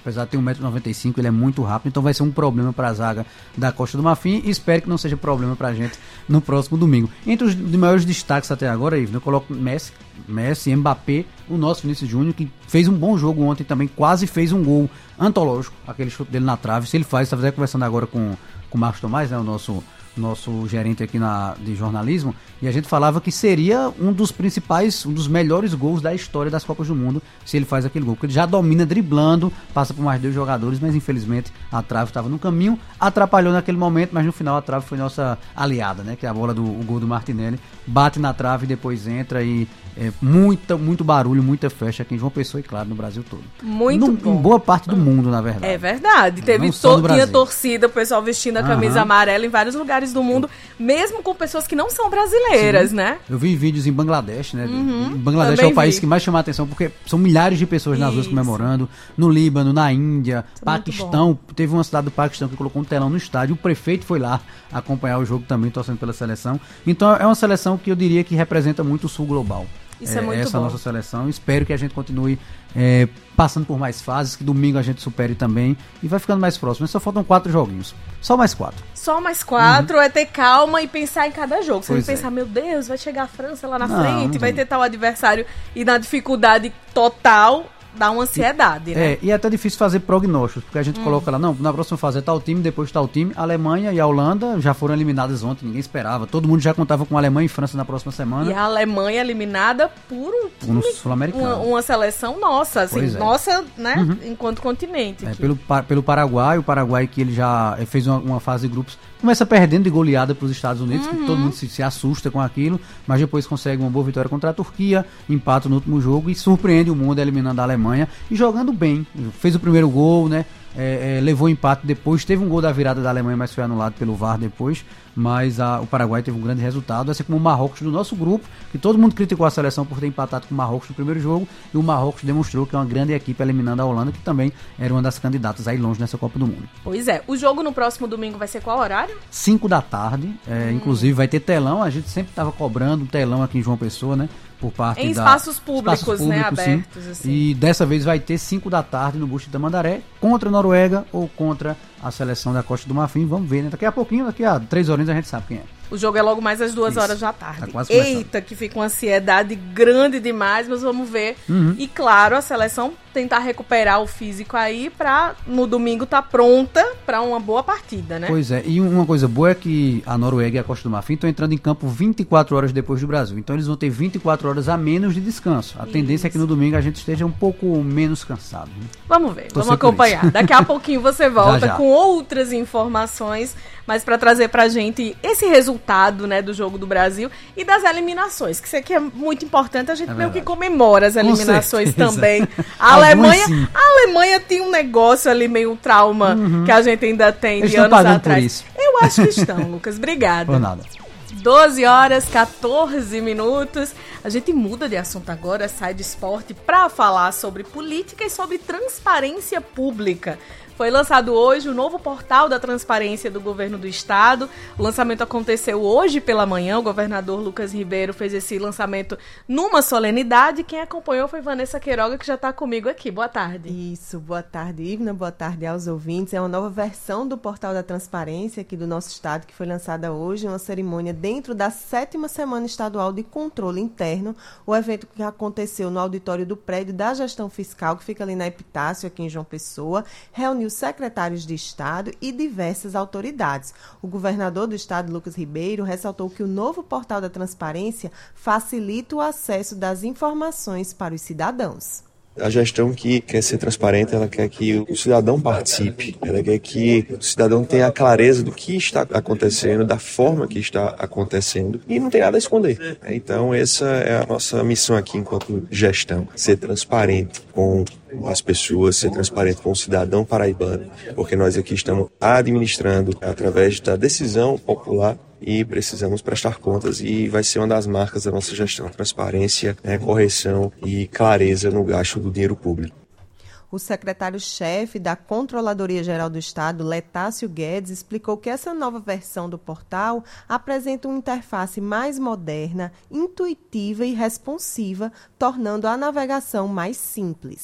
Apesar de ter um metro e noventa e cinco, ele é muito rápido, então vai ser um problema para a zaga da Costa do Marfim e espero que não seja problema para a gente no próximo domingo. Entre os maiores destaques até agora, Ivan, eu coloco Messi, Messi, Mbappé, o nosso Vinícius Júnior, que fez um bom jogo ontem também, quase fez um gol antológico, aquele chute dele na trave. Se ele faz, estava conversando agora com, com o Marcos Tomás, né, o nosso... nosso gerente aqui na, de jornalismo, e a gente falava que seria um dos principais, um dos melhores gols da história das Copas do Mundo, se ele faz aquele gol, porque ele já domina driblando, passa por mais dois jogadores, mas infelizmente a trave estava no caminho, atrapalhou naquele momento, mas no final a trave foi nossa aliada, né, que é a bola do o gol do Martinelli, bate na trave e depois entra e é, muita, muito barulho, muita festa aqui em João Pessoa e claro, no Brasil todo. Muito no, bom. Em boa parte do mundo, na verdade. É verdade, teve to- tinha torcida, o pessoal vestindo a camisa uhum. amarela em vários lugares do mundo, mesmo com pessoas que não são brasileiras, Sim. né? Eu vi vídeos em Bangladesh, né? Uhum, Bangladesh é o país vi. que mais chama a atenção, porque são milhares de pessoas nas ruas comemorando, no Líbano, na Índia, Isso Paquistão, é teve uma cidade do Paquistão que colocou um telão no estádio, o prefeito foi lá acompanhar o jogo também, torcendo pela seleção. Então é uma seleção que eu diria que representa muito o sul global. Isso é, é muito essa bom. Essa nossa seleção, espero que a gente continue é, passando por mais fases, que domingo a gente supere também e vai ficando mais próximo. Só faltam quatro joguinhos, só mais quatro. Só mais quatro, uhum. é ter calma e pensar em cada jogo. Você pois não pensar, é. meu Deus, vai chegar a França lá na não, frente, não vai ter tal adversário e na dificuldade total... dá uma ansiedade, e, né? É, e é até difícil fazer prognósticos, porque a gente hum. coloca lá, não, na próxima fase é tal time, depois tal time. A Alemanha e a Holanda já foram eliminadas ontem, ninguém esperava. Todo mundo já contava com a Alemanha e França na próxima semana. E a Alemanha eliminada por um time, um sul-americano. Uma, uma seleção nossa, assim, é. nossa, né, uhum. enquanto continente. É, pelo, pelo Paraguai, o Paraguai que ele já fez uma, uma fase de grupos, começa perdendo de goleada para os Estados Unidos, uhum. que todo mundo se, se assusta com aquilo, mas depois consegue uma boa vitória contra a Turquia, empata no último jogo e surpreende o mundo eliminando a Alemanha e jogando bem, fez o primeiro gol, né? É, é, levou empate depois, teve um gol da virada da Alemanha, mas foi anulado pelo V A R depois, mas a, o Paraguai teve um grande resultado, assim como o Marrocos do nosso grupo, que todo mundo criticou a seleção por ter empatado com o Marrocos no primeiro jogo, e o Marrocos demonstrou que é uma grande equipe eliminando a Holanda, que também era uma das candidatas aí longe nessa Copa do Mundo. Pois é, o jogo no próximo domingo vai ser qual horário? cinco da tarde, é, hum. inclusive vai ter telão, a gente sempre estava cobrando um telão aqui em João Pessoa, né? Por parte em da, espaços públicos, espaços né, públicos, abertos. Assim. E dessa vez vai ter cinco da tarde no Busto da Mandaré, contra a Noruega ou contra a seleção da Costa do Marfim. Vamos ver, né? Daqui a pouquinho, daqui a três horinhas a gente sabe quem é. O jogo é logo mais às duas Isso. horas da tarde. Tá quase Eita, que fica uma ansiedade grande demais, mas vamos ver. Uhum. E claro, a seleção tentar recuperar o físico aí pra no domingo tá pronta pra uma boa partida, né? Pois é, e uma coisa boa é que a Noruega e a Costa do Marfim estão entrando em campo vinte e quatro horas depois do Brasil. Então eles vão ter vinte e quatro horas a menos de descanso. A Isso. tendência é que no domingo a gente esteja um pouco menos cansado. Né? Vamos ver, Tô vamos acompanhar. Daqui a pouquinho você volta já, já. com outras informações, mas para trazer pra gente esse resultado, né, do jogo do Brasil e das eliminações, que isso aqui é muito importante, a gente é meio que comemora as eliminações também. A Alemanha, a Alemanha tem um negócio ali, meio um trauma uhum. que a gente ainda tem Eles de anos pagando atrás. Por isso. Eu acho que estão, Lucas. Obrigada. Por nada. doze horas, catorze minutos. A gente muda de assunto agora, sai de esporte para falar sobre política e sobre transparência pública. Foi lançado hoje o novo portal da transparência do governo do estado. O lançamento aconteceu hoje pela manhã. O governador Lucas Ribeiro fez esse lançamento numa solenidade. Quem acompanhou foi Vanessa Queiroga, que já está comigo aqui. Boa tarde. Isso, boa tarde, Ivna. Boa tarde aos ouvintes. É uma nova versão do portal da transparência aqui do nosso estado, que foi lançada hoje, uma cerimônia dentro da sétima Semana Estadual de Controle Interno. O evento que aconteceu no auditório do prédio da gestão fiscal, que fica ali na Epitácio, aqui em João Pessoa, reuniu secretários de Estado e diversas autoridades. O governador do Estado, Lucas Ribeiro, ressaltou que o novo portal da transparência facilita o acesso das informações para os cidadãos. A gestão que quer ser transparente, ela quer que o cidadão participe, ela quer que o cidadão tenha a clareza do que está acontecendo, da forma que está acontecendo e não tem nada a esconder. Então essa é a nossa missão aqui enquanto gestão, ser transparente com as pessoas, ser transparente com o cidadão paraibano, porque nós aqui estamos administrando através da decisão popular e precisamos prestar contas e vai ser uma das marcas da nossa gestão, transparência, né, correção e clareza no gasto do dinheiro público. O secretário-chefe da Controladoria Geral do Estado, Letácio Guedes, explicou que essa nova versão do portal apresenta uma interface mais moderna, intuitiva e responsiva, tornando a navegação mais simples.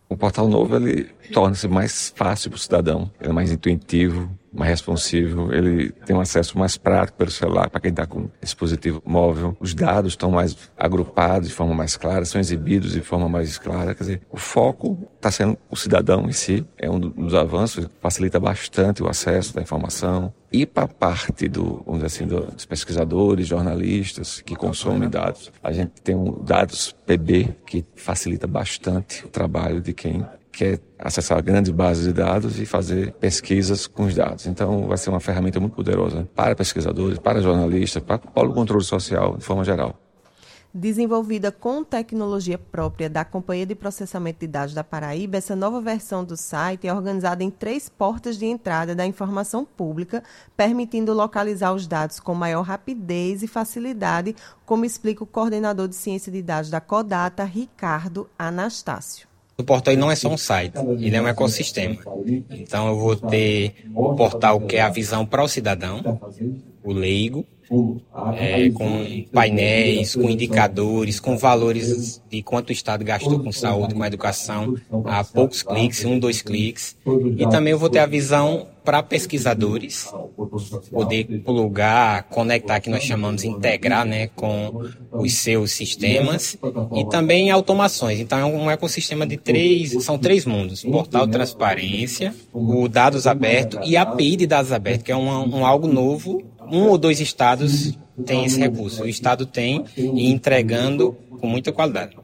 O portal novo, ele torna-se mais fácil para o cidadão, ele é mais intuitivo, mais responsivo, ele tem um acesso mais prático pelo celular para quem está com dispositivo móvel. Os dados estão mais agrupados de forma mais clara, são exibidos de forma mais clara. Quer dizer, o foco está sendo o cidadão em si, é um dos avanços, facilita bastante o acesso da informação. E para a parte do, vamos dizer assim, dos pesquisadores, jornalistas que consomem dados, a gente tem um dados P B que facilita bastante o trabalho de quem quer acessar grandes bases de dados e fazer pesquisas com os dados. Então vai ser uma ferramenta muito poderosa para pesquisadores, para jornalistas, para o controle social de forma geral. Desenvolvida com tecnologia própria da Companhia de Processamento de Dados da Paraíba, essa nova versão do site é organizada em três portas de entrada da informação pública, permitindo localizar os dados com maior rapidez e facilidade, como explica o coordenador de Ciência de Dados da Codata, Ricardo Anastácio. O portal não é só um site, ele é um ecossistema. Então eu vou ter o portal que é a visão para o cidadão, o leigo, É, com painéis, com indicadores, com valores de quanto o Estado gastou com saúde, com educação, a poucos cliques, um, dois cliques. E também eu vou ter a visão para pesquisadores, poder plugar, conectar, que nós chamamos de integrar, né, com os seus sistemas, e também automações. Então é um ecossistema de três, são três mundos: portal de transparência, o dados aberto e a API de dados abertos, que é um, um algo novo. Um ou dois estados têm esse recurso. O estado tem e entregando com muita qualidade.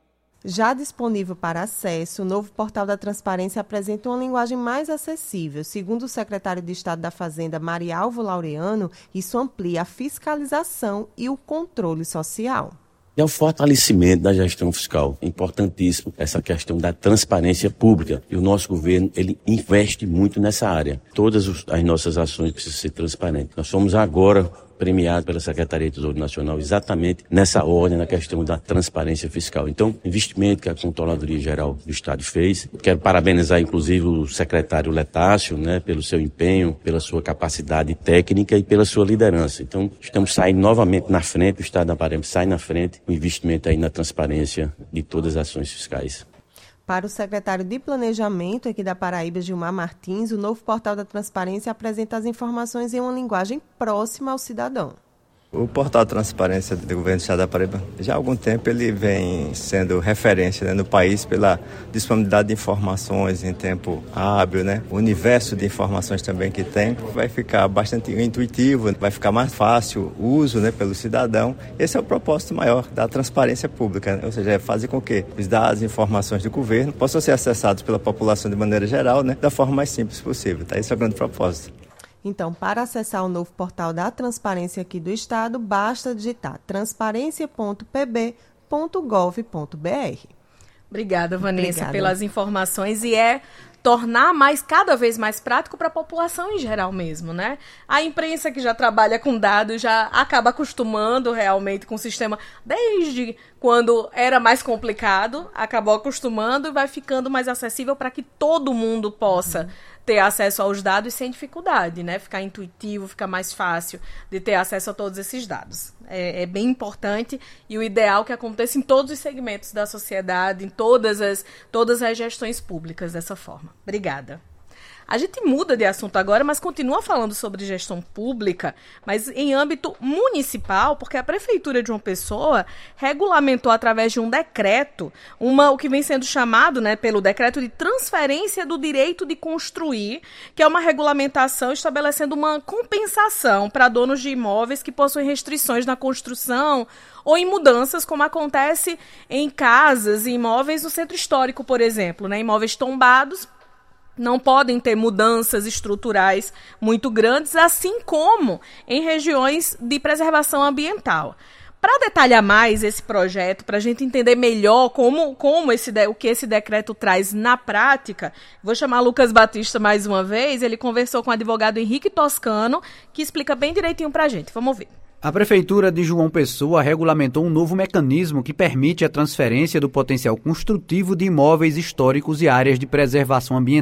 Já disponível para acesso, o novo portal da transparência apresenta uma linguagem mais acessível. Segundo o secretário de Estado da Fazenda, Marialvo Laureano, isso amplia a fiscalização e o controle social. É o fortalecimento da gestão fiscal. É importantíssimo essa questão da transparência pública. E o nosso governo, ele investe muito nessa área. Todas as nossas ações precisam ser transparentes. Nós somos agora premiados pela Secretaria de Tesouro Nacional exatamente nessa ordem, na questão da transparência fiscal. Então, investimento que a Controladoria Geral do Estado fez. Quero parabenizar, inclusive, o secretário Letácio, né, pelo seu empenho, pela sua capacidade técnica e pela sua liderança. Então, estamos saindo novamente na frente, o Estado da Paraíba sai na frente, o investimento aí na transparência de todas as ações fiscais. Para o secretário de Planejamento aqui da Paraíba, Gilmar Martins, o novo portal da transparência apresenta as informações em uma linguagem próxima ao cidadão. O portal de transparência do governo do Estado da Paraíba, já há algum tempo ele vem sendo referência, né, no país pela disponibilidade de informações em tempo hábil, né? O universo de informações também que tem vai ficar bastante intuitivo, vai ficar mais fácil o uso, né, pelo cidadão. Esse é o propósito maior da transparência pública, né? Ou seja, é fazer com que os dados e informações do governo possam ser acessados pela população de maneira geral, né, da forma mais simples possível. Tá? Esse é o grande propósito. Então, para acessar o novo portal da transparência aqui do Estado, basta digitar transparência ponto p b ponto gov ponto b r. Obrigada, Vanessa, Obrigada. pelas informações. E é tornar mais, cada vez mais prático para a população em geral mesmo, né? A imprensa que já trabalha com dados já acaba acostumando realmente com o sistema, desde quando era mais complicado, acabou acostumando e vai ficando mais acessível para que todo mundo possa ter acesso aos dados sem dificuldade, né? Ficar intuitivo, ficar mais fácil de ter acesso a todos esses dados. É, é bem importante e o ideal que aconteça em todos os segmentos da sociedade, em todas as, todas as gestões públicas dessa forma. Obrigada. A gente muda de assunto agora, mas continua falando sobre gestão pública, mas em âmbito municipal, porque a Prefeitura de João Pessoa regulamentou através de um decreto, uma, o que vem sendo chamado, né, pelo decreto de transferência do direito de construir, que é uma regulamentação estabelecendo uma compensação para donos de imóveis que possuem restrições na construção ou em mudanças, como acontece em casas e imóveis no centro histórico, por exemplo, né, imóveis tombados, não podem ter mudanças estruturais muito grandes, assim como em regiões de preservação ambiental. Para detalhar mais esse projeto, para a gente entender melhor como, como esse, o que esse decreto traz na prática, vou chamar Lucas Batista mais uma vez. Ele conversou com o advogado Henrique Toscano, que explica bem direitinho para a gente. Vamos ver. A Prefeitura de João Pessoa regulamentou um novo mecanismo que permite a transferência do potencial construtivo de imóveis históricos e áreas de preservação ambiental.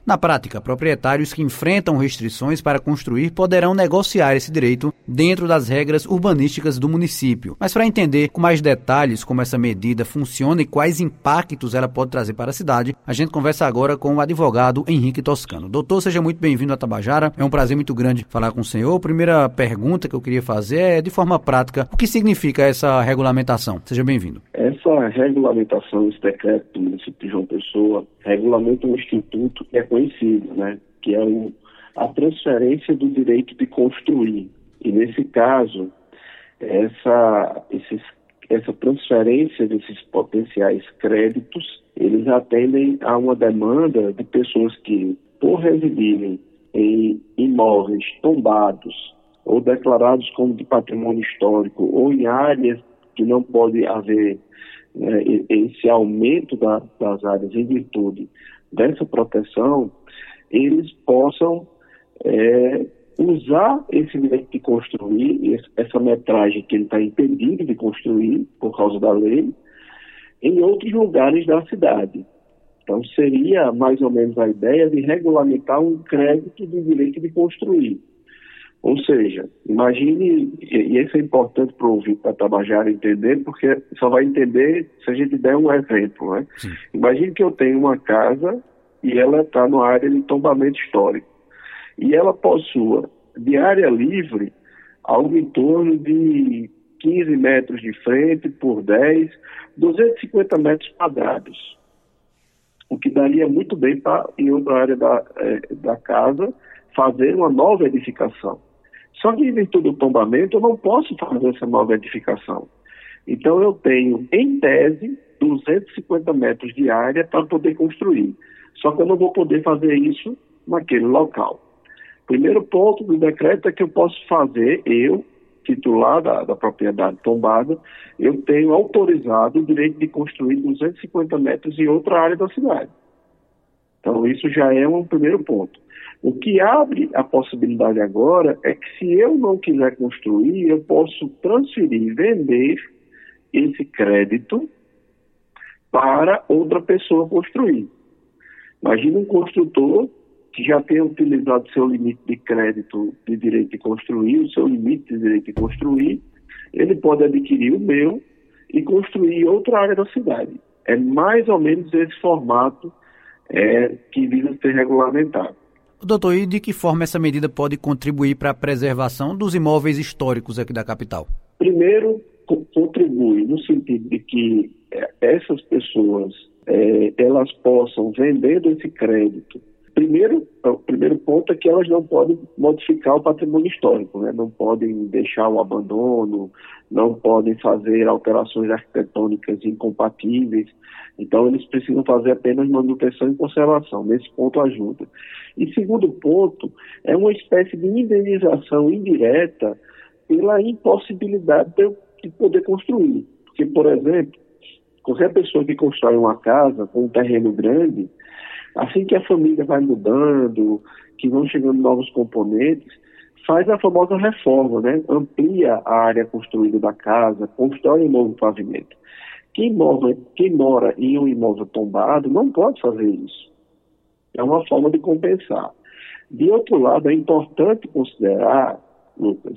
Na prática, proprietários que enfrentam restrições para construir poderão negociar esse direito dentro das regras urbanísticas do município. Mas para entender com mais detalhes como essa medida funciona e quais impactos ela pode trazer para a cidade, a gente conversa agora com o advogado Henrique Toscano. Doutor, seja muito bem-vindo a Tabajara. É um prazer muito grande falar com o senhor. A primeira pergunta que eu queria fazer é, de forma prática, o que significa essa regulamentação? Seja bem-vindo. Essa regulamentação, esse decreto do município de João Pessoa, regulamenta um instituto que é conhecido, né? Que é o, a transferência do direito de construir. E nesse caso, essa, esses, essa transferência desses potenciais créditos, eles atendem a uma demanda de pessoas que, por residirem em imóveis tombados ou declarados como de patrimônio histórico ou em áreas que não pode haver né, esse aumento da, das áreas em virtude dessa proteção, eles possam é, usar esse direito de construir, essa metragem que ele está impedido de construir por causa da lei, em outros lugares da cidade. Então seria mais ou menos a ideia de regulamentar um crédito de direito de construir. Ou seja, imagine, e isso é importante para o ouvinte da Tabajara entender, porque só vai entender se a gente der um exemplo, né? Sim. Imagine que eu tenho uma casa e ela está numa área de tombamento histórico. E ela possua, de área livre, algo em torno de quinze metros de frente por dez, duzentos e cinquenta metros quadrados. O que daria muito bem para, em outra área da, é, da casa, fazer uma nova edificação. Só que, em virtude do tombamento, eu não posso fazer essa nova edificação. Então, eu tenho, em tese, duzentos e cinquenta metros de área para poder construir. Só que eu não vou poder fazer isso naquele local. Primeiro ponto do decreto é que eu posso fazer, eu, titular da, da propriedade tombada, eu tenho autorizado o direito de construir duzentos e cinquenta metros em outra área da cidade. Então, isso já é um primeiro ponto. O que abre a possibilidade agora é que, se eu não quiser construir, eu posso transferir, vender esse crédito para outra pessoa construir. Imagina um construtor que já tenha utilizado seu limite de crédito de direito de construir, o seu limite de direito de construir, ele pode adquirir o meu e construir outra área da cidade. É mais ou menos esse formato é, que visa ser regulamentado. Doutor, e de que forma essa medida pode contribuir para a preservação dos imóveis históricos aqui da capital? Primeiro, co- contribui no sentido de que é, essas pessoas é, elas possam, vendendo esse crédito, primeiro, o primeiro ponto é que elas não podem modificar o patrimônio histórico, né? Não podem deixar o abandono, não podem fazer alterações arquitetônicas incompatíveis. Então, eles precisam fazer apenas manutenção e conservação. Nesse ponto, ajuda. E segundo ponto, é uma espécie de indenização indireta pela impossibilidade de, eu, de poder construir. Porque, por exemplo, qualquer pessoa que constrói uma casa com um terreno grande, assim que a família vai mudando, que vão chegando novos componentes, faz a famosa reforma, né? Amplia a área construída da casa, constrói um novo pavimento. Quem mora, quem mora em um imóvel tombado não pode fazer isso. É uma forma de compensar. De outro lado, é importante considerar, Lucas,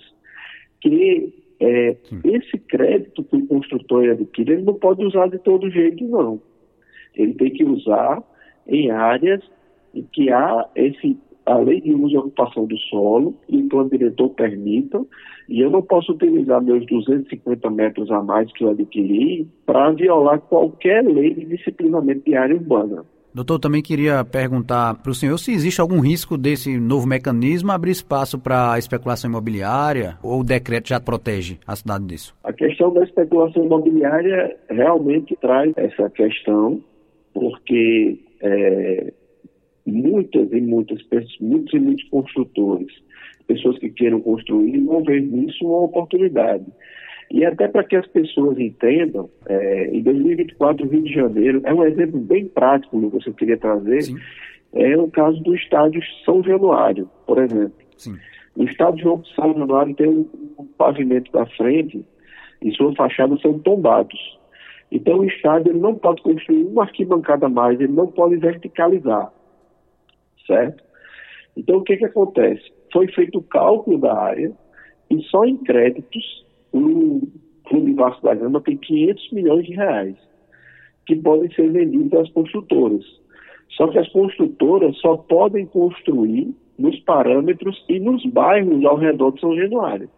que é, esse crédito que o construtor adquire, ele não pode usar de todo jeito, não. Ele tem que usar em áreas em que há esse, a lei de uso e ocupação do solo, e o plano diretor permita, e eu não posso utilizar meus duzentos e cinquenta metros a mais que eu adquiri para violar qualquer lei de disciplinamento de área urbana. Doutor, também queria perguntar para o senhor se existe algum risco desse novo mecanismo abrir espaço para a especulação imobiliária, ou o decreto já protege a cidade disso? A questão da especulação imobiliária realmente traz essa questão, porque é, muitas e muitas pessoas, muitos e muitos construtores, pessoas que queiram construir, vão ver nisso uma oportunidade. E até para que as pessoas entendam, é, em dois mil e vinte e quatro, o Rio de Janeiro, é um exemplo bem prático, Lucas, que eu queria trazer, Sim. é o caso do estádio São Januário, por exemplo. Sim. O estádio São Januário tem um, um pavimento da frente e suas fachadas são tombados. Então o estádio ele não pode construir uma arquibancada a mais, ele não pode verticalizar. certo? Então, o que que acontece? Foi feito o cálculo da área e só em créditos o Clube Vasco da Gama tem quinhentos milhões de reais que podem ser vendidos às construtoras. Só que as construtoras só podem construir nos parâmetros e nos bairros ao redor de São Januário.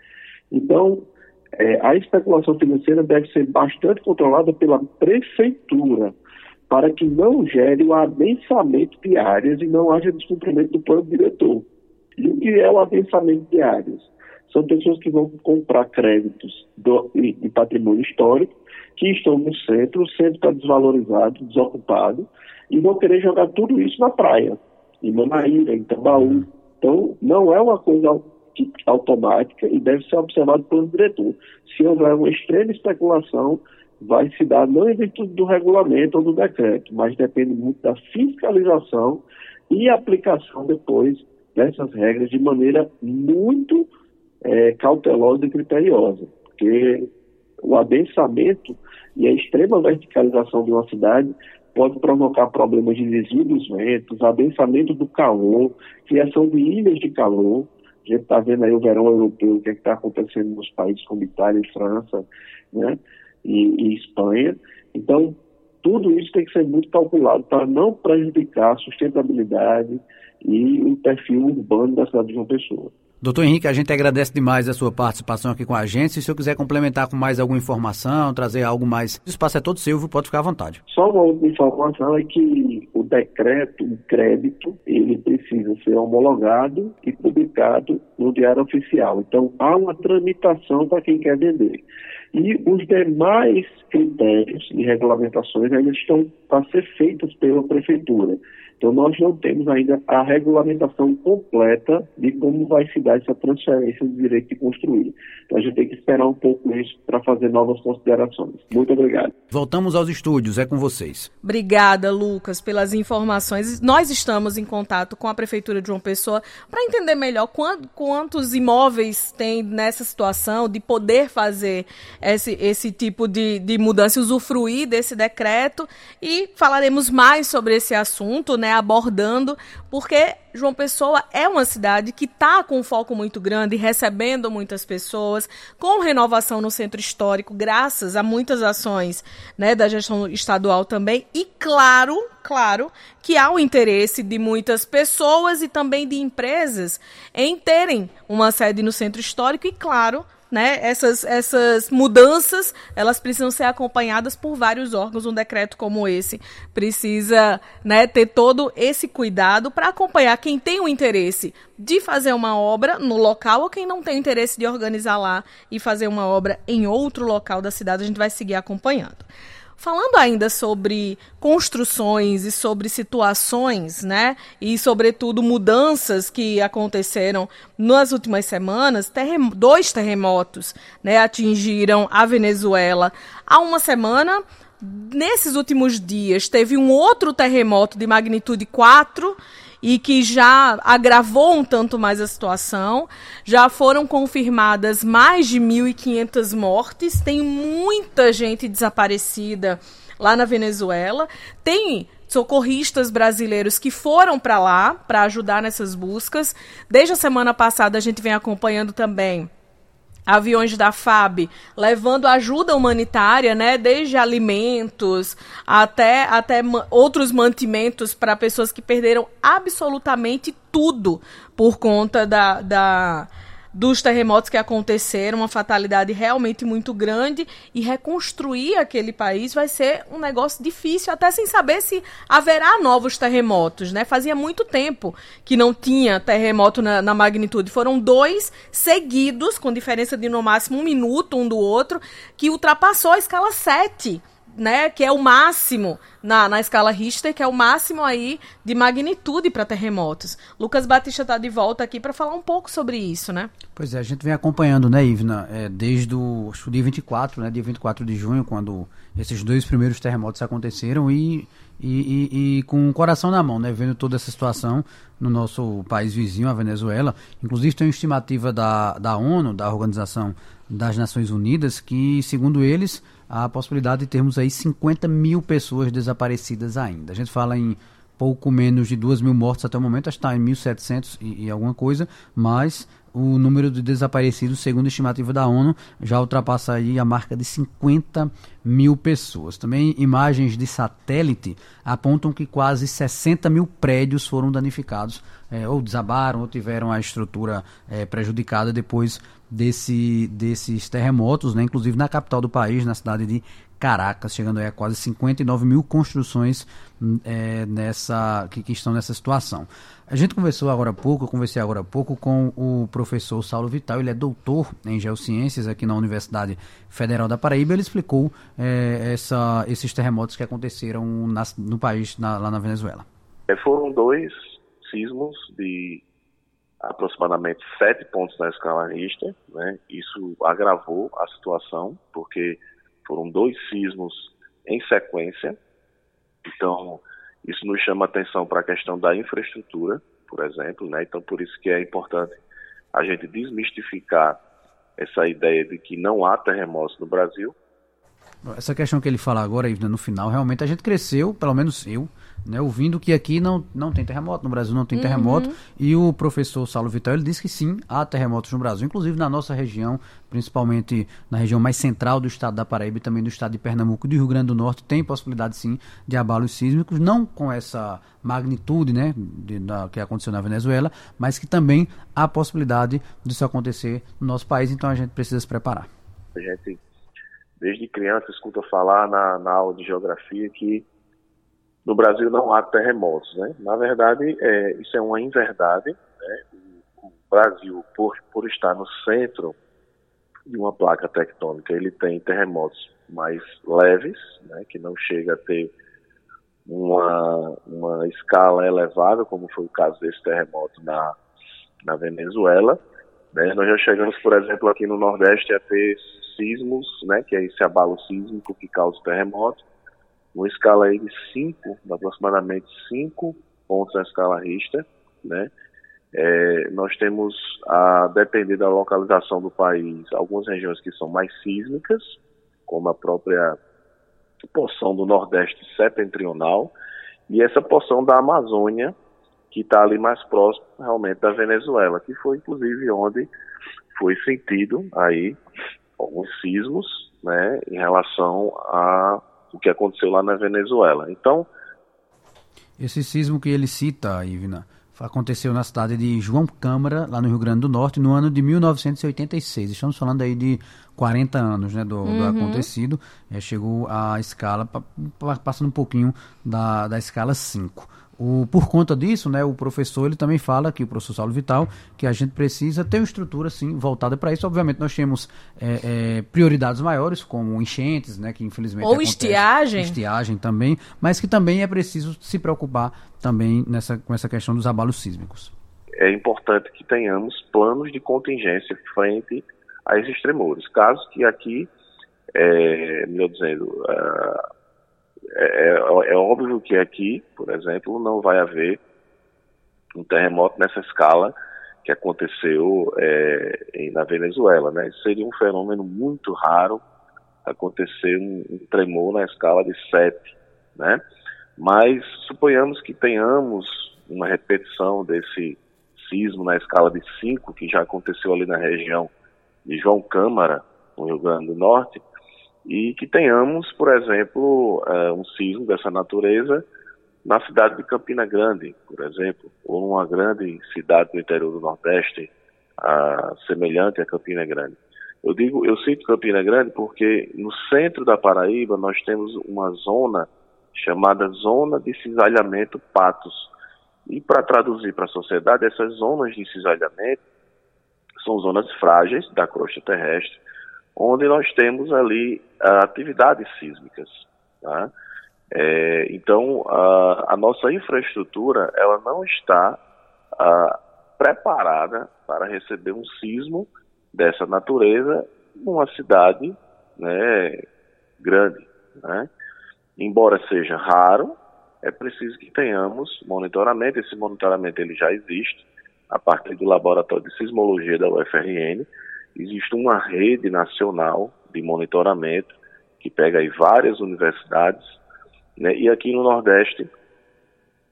Então, é, a especulação financeira deve ser bastante controlada pela prefeitura, para que não gere o adensamento de áreas e não haja descumprimento do plano diretor. E o que é o adensamento de áreas? São pessoas que vão comprar créditos do, de, de patrimônio histórico, que estão no centro, o centro está desvalorizado, desocupado, e vão querer jogar tudo isso na praia, em Manaíra, em Tambaú. Então, não é uma coisa automática e deve ser observado pelo diretor. Se houver uma extrema especulação, vai se dar não em virtude do regulamento ou do decreto, mas depende muito da fiscalização e aplicação depois dessas regras de maneira muito é, cautelosa e criteriosa, porque o adensamento e a extrema verticalização de uma cidade pode provocar problemas de desvio dos ventos, adensamento do calor, criação de ilhas de calor. A gente está vendo aí o verão europeu, o que é está acontecendo nos países como Itália e França, né? E, e Espanha. Então, tudo isso tem que ser muito calculado para não prejudicar a sustentabilidade e o perfil urbano da cidade de João Pessoa. Doutor Henrique, a gente agradece demais a sua participação aqui com a gente. Se o senhor quiser complementar com mais alguma informação, trazer algo mais, o espaço é todo seu, pode ficar à vontade. Só uma outra informação é que o decreto, o crédito, ele precisa ser homologado e publicado no Diário Oficial. Então, há uma tramitação para quem quer vender. E os demais critérios e regulamentações ainda estão para ser feitos pela Prefeitura. Então, nós não temos ainda a regulamentação completa de como vai se dar essa transferência do direito de construir. Então, a gente tem que esperar um pouco isso para fazer novas considerações. Muito obrigado. Voltamos aos estúdios, é com vocês. Obrigada, Lucas, pelas informações. Nós estamos em contato com a Prefeitura de João Pessoa para entender melhor quantos imóveis tem nessa situação de poder fazer esse, esse tipo de, de mudança e usufruir desse decreto. E falaremos mais sobre esse assunto, né? Abordando, porque João Pessoa é uma cidade que está com um foco muito grande, recebendo muitas pessoas, com renovação no centro histórico, graças a muitas ações, né, da gestão estadual também, e claro, claro, que há o interesse de muitas pessoas e também de empresas em terem uma sede no centro histórico e, claro, né, essas, essas mudanças, elas precisam ser acompanhadas por vários órgãos. Um decreto como esse precisa, né, ter todo esse cuidado para acompanhar quem tem o interesse de fazer uma obra no local ou quem não tem interesse de organizar lá e fazer uma obra em outro local da cidade. A gente vai seguir acompanhando. Falando ainda sobre construções e sobre situações, né, e sobretudo mudanças que aconteceram nas últimas semanas, terrem- dois terremotos, né, atingiram a Venezuela há uma semana. Nesses últimos dias teve um outro terremoto de magnitude quatro e que já agravou um tanto mais a situação. Já foram confirmadas mais de mil e quinhentas mortes, tem muita gente desaparecida lá na Venezuela, tem socorristas brasileiros que foram para lá para ajudar nessas buscas. Desde a semana passada a gente vem acompanhando também aviões da F A B levando ajuda humanitária, né, desde alimentos até, até outros mantimentos para pessoas que perderam absolutamente tudo por conta da, da, dos terremotos que aconteceram, uma fatalidade realmente muito grande, e reconstruir aquele país vai ser um negócio difícil, até sem saber se haverá novos terremotos, né? Fazia muito tempo que não tinha terremoto na, na magnitude. Foram dois seguidos, com diferença de no máximo um minuto um do outro, que ultrapassou a escala sete, né, que é o máximo na, na escala Richter, que é o máximo aí de magnitude para terremotos. Lucas Batista está de volta aqui para falar um pouco sobre isso, né? Pois é, a gente vem acompanhando, né, Ivna, é, desde o, acho, o dia vinte e quatro, né, dia vinte e quatro de junho, quando esses dois primeiros terremotos aconteceram, e, e, e, e com o coração na mão, né, vendo toda essa situação no nosso país vizinho, a Venezuela. Inclusive tem uma estimativa da, da ONU, da Organização das Nações Unidas, que, segundo eles, há a possibilidade de termos aí cinquenta mil pessoas desaparecidas ainda. A gente fala em pouco menos de duas mil mortes até o momento, acho que está em mil e setecentos e, e alguma coisa, mas o número de desaparecidos, segundo a estimativa da ONU, já ultrapassa aí a marca de cinquenta mil pessoas. Também imagens de satélite apontam que quase sessenta mil prédios foram danificados, é, ou desabaram, ou tiveram a estrutura é, prejudicada depois desse, desses terremotos, né? Inclusive na capital do país, na cidade de Caracas, chegando aí a quase cinquenta e nove mil construções é, nessa, que, que estão nessa situação. A gente conversou agora há pouco, eu conversei agora há pouco com o professor Saulo Vital, ele é doutor em Geociências aqui na Universidade Federal da Paraíba. Ele explicou é, essa, esses terremotos que aconteceram na, no país, na, lá na Venezuela. É, foram dois sismos de aproximadamente sete pontos na escala Richter, né? Isso agravou a situação, porque foram dois sismos em sequência. Então, isso nos chama atenção para a questão da infraestrutura, por exemplo, né? Então, por isso que é importante a gente desmistificar essa ideia de que não há terremotos no Brasil. Essa questão que ele fala agora, Ivna, no final, realmente a gente cresceu, pelo menos eu, né, ouvindo que aqui não, não tem terremoto, no Brasil não tem uhum. terremoto, e o professor Saulo Vital, ele disse que sim, há terremotos no Brasil, inclusive na nossa região, principalmente na região mais central do estado da Paraíba e também do estado de Pernambuco e do Rio Grande do Norte, tem possibilidade sim de abalos sísmicos, não com essa magnitude, né, de, da, que aconteceu na Venezuela, mas que também há possibilidade disso acontecer no nosso país, então a gente precisa se preparar. A gente, desde criança, escuta falar na, na aula de geografia que no Brasil não há terremotos, né? Na verdade, é, isso é uma inverdade, né? O, o Brasil, por, por estar no centro de uma placa tectônica, ele tem terremotos mais leves, né? Que não chega a ter uma, uma escala elevada, como foi o caso desse terremoto na, na Venezuela, né? Nós já chegamos, por exemplo, aqui no Nordeste a ter sismos, né? Que é esse abalo sísmico que causa terremoto, uma escala aí de cinco, aproximadamente cinco pontos na escala Richter, né? É, nós temos, a depender da localização do país, algumas regiões que são mais sísmicas, como a própria porção do Nordeste setentrional, e essa porção da Amazônia, que está ali mais próximo realmente da Venezuela, que foi inclusive onde foi sentido aí alguns sismos, né, em relação a o que aconteceu lá na Venezuela. Então, esse sismo que ele cita, Ivna, aconteceu na cidade de João Câmara, lá no Rio Grande do Norte, no ano de mil novecentos e oitenta e seis. Estamos falando aí de quarenta anos, né, do, uhum. do acontecido. É, chegou à escala, passando um pouquinho da, da escala cinco. O, por conta disso, né, o professor ele também fala, aqui o professor Saulo Vital, que a gente precisa ter uma estrutura sim, voltada para isso. Obviamente nós temos é, é, prioridades maiores, como enchentes, né, que infelizmente ou acontece, estiagem. estiagem também, mas que também é preciso se preocupar também nessa, com essa questão dos abalos sísmicos. É importante que tenhamos planos de contingência frente a esses tremores. Caso que aqui, é, melhor dizendo, uh, É, é, é óbvio que aqui, por exemplo, não vai haver um terremoto nessa escala que aconteceu é, em, na Venezuela, né? Seria um fenômeno muito raro acontecer um, um tremor na escala de sete, né? Mas suponhamos que tenhamos uma repetição desse sismo na escala de cinco, que já aconteceu ali na região de João Câmara, no Rio Grande do Norte, e que tenhamos, por exemplo, uh, um sismo dessa natureza na cidade de Campina Grande, por exemplo, ou numa grande cidade do interior do Nordeste, uh, semelhante a Campina Grande. Eu digo, eu cito Campina Grande porque no centro da Paraíba nós temos uma zona chamada Zona de Cisalhamento Patos. E para traduzir para a sociedade, essas zonas de cisalhamento são zonas frágeis da crosta terrestre, onde nós temos ali uh, atividades sísmicas. Tá? É, então, uh, a nossa infraestrutura ela não está uh, preparada para receber um sismo dessa natureza numa cidade, né, grande. Né? Embora seja raro, é preciso que tenhamos monitoramento. Esse monitoramento ele já existe a partir do Laboratório de Sismologia da U F R N. Existe uma rede nacional de monitoramento que pega aí várias universidades, né? E aqui no Nordeste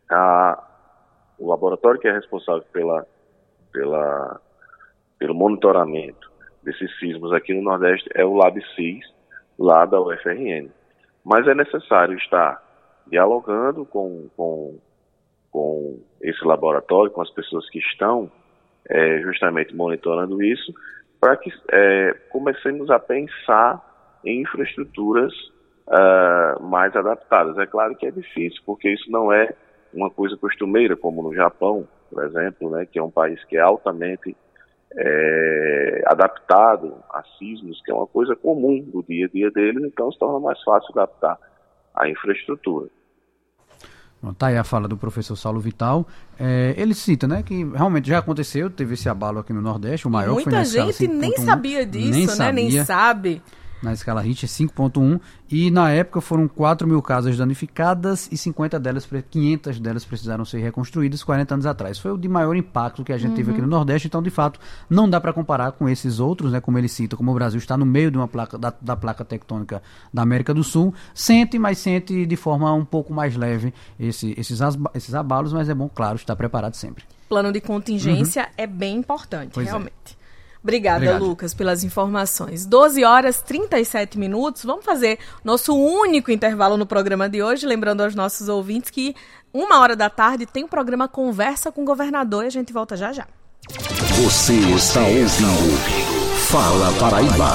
a, o laboratório que é responsável pela, pela, pelo monitoramento desses sismos aqui no Nordeste é o LabSIS, lá da U F R N. Mas é necessário estar dialogando com, com, com esse laboratório, com as pessoas que estão é, justamente monitorando isso, para que é, comecemos a pensar em infraestruturas uh, mais adaptadas. É claro que é difícil, porque isso não é uma coisa costumeira, como no Japão, por exemplo, né, que é um país que é altamente é, adaptado a sismos, que é uma coisa comum do dia a dia deles, então se torna mais fácil adaptar a infraestrutura. Está aí a fala do professor Saulo Vital. É, ele cita, né, que realmente já aconteceu, teve esse abalo aqui no Nordeste, o maior muita foi na escala gente nem cinco ponto um, sabia disso, nem né, sabia, nem sabe. Na escala Richter cinco ponto um, e na época foram quatro mil casas danificadas e cinquenta delas, quinhentas delas precisaram ser reconstruídas quarenta anos atrás. Foi o de maior impacto que a gente uhum. teve aqui no Nordeste, então de fato não dá para comparar com esses outros, né, como ele cita, como o Brasil está no meio de uma placa, da, da placa tectônica da América do Sul, sente, mas sente de forma um pouco mais leve esse, esses, esses abalos, mas é bom, claro, estar preparado sempre. Plano de contingência uhum. é bem importante, pois realmente. É. Obrigada, Obrigado. Lucas, pelas informações. doze horas e trinta e sete minutos. Vamos fazer nosso único intervalo no programa de hoje. Lembrando aos nossos ouvintes que uma hora da tarde tem o programa Conversa com o Governador e a gente volta já já. Você está ouvindo Fala Paraíba.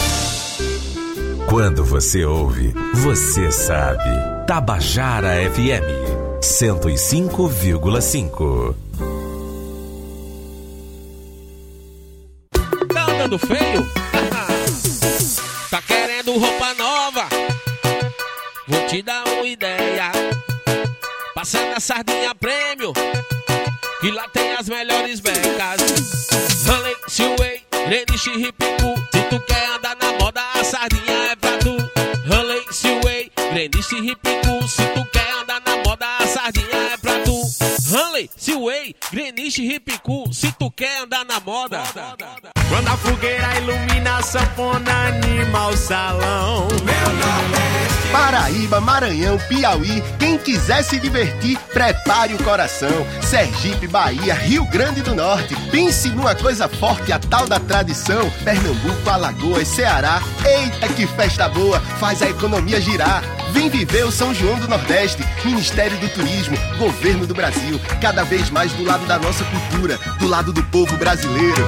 Quando você ouve, você sabe. Tabajara F M cento e cinco vírgula cinco. Andando feio? Tá querendo roupa nova? Vou te dar uma ideia. Passa na Sardinha Prêmio, que lá tem as melhores becas. Hanley, Silway, Greenwich, Ripicu. Se tu quer andar na moda, a Sardinha é pra tu. Hanley, Silway, Greenwich, Ripicu. Se tu quer andar na moda, a Sardinha é pra tu. Hanley, Silway, Greenwich, Ripicu. Se tu quer andar na moda, quando a fogueira ilumina a sanfona, anima o salão. Paraíba, Maranhão, Piauí, quem quiser se divertir, prepare o coração. Sergipe, Bahia, Rio Grande do Norte, pense numa coisa forte, a tal da tradição. Pernambuco, Alagoas, Ceará, eita que festa boa, faz a economia girar. Vem viver o São João do Nordeste, Ministério do Turismo, Governo do Brasil, cada vez mais do lado da nossa cultura, do lado do povo brasileiro.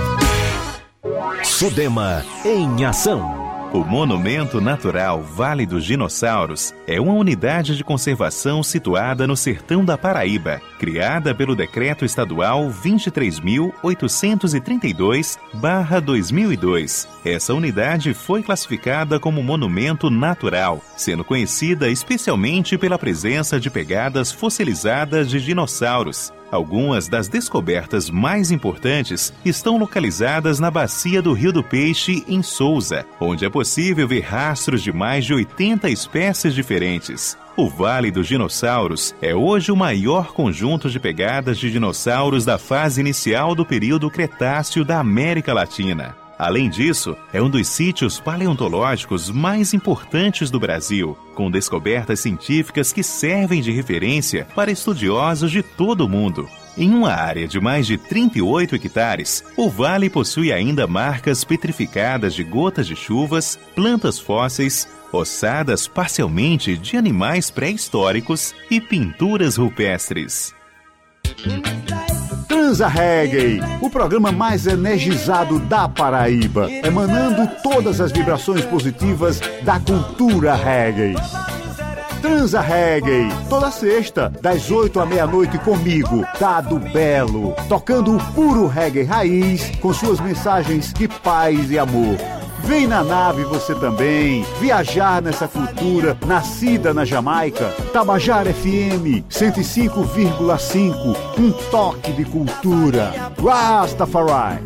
Sudema em ação. O Monumento Natural Vale dos Dinossauros é uma unidade de conservação situada no sertão da Paraíba, criada pelo Decreto Estadual vinte e três mil oitocentos e trinta e dois barra dois mil e dois. Essa unidade foi classificada como Monumento Natural, sendo conhecida especialmente pela presença de pegadas fossilizadas de dinossauros. Algumas das descobertas mais importantes estão localizadas na bacia do Rio do Peixe, em Sousa, onde é possível ver rastros de mais de oitenta espécies diferentes. O Vale dos Dinossauros é hoje o maior conjunto de pegadas de dinossauros da fase inicial do período Cretáceo da América Latina. Além disso, é um dos sítios paleontológicos mais importantes do Brasil, com descobertas científicas que servem de referência para estudiosos de todo o mundo. Em uma área de mais de trinta e oito hectares, o vale possui ainda marcas petrificadas de gotas de chuvas, plantas fósseis, ossadas parcialmente de animais pré-históricos e pinturas rupestres. Transa Reggae, o programa mais energizado da Paraíba, emanando todas as vibrações positivas da cultura reggae. Transa Reggae, toda sexta, das oito à meia-noite comigo, Dado Belo, tocando o puro reggae raiz, com suas mensagens de paz e amor. Vem na nave você também, viajar nessa cultura nascida na Jamaica. Tabajara F M cento e cinco vírgula cinco, um toque de cultura. Rastafari.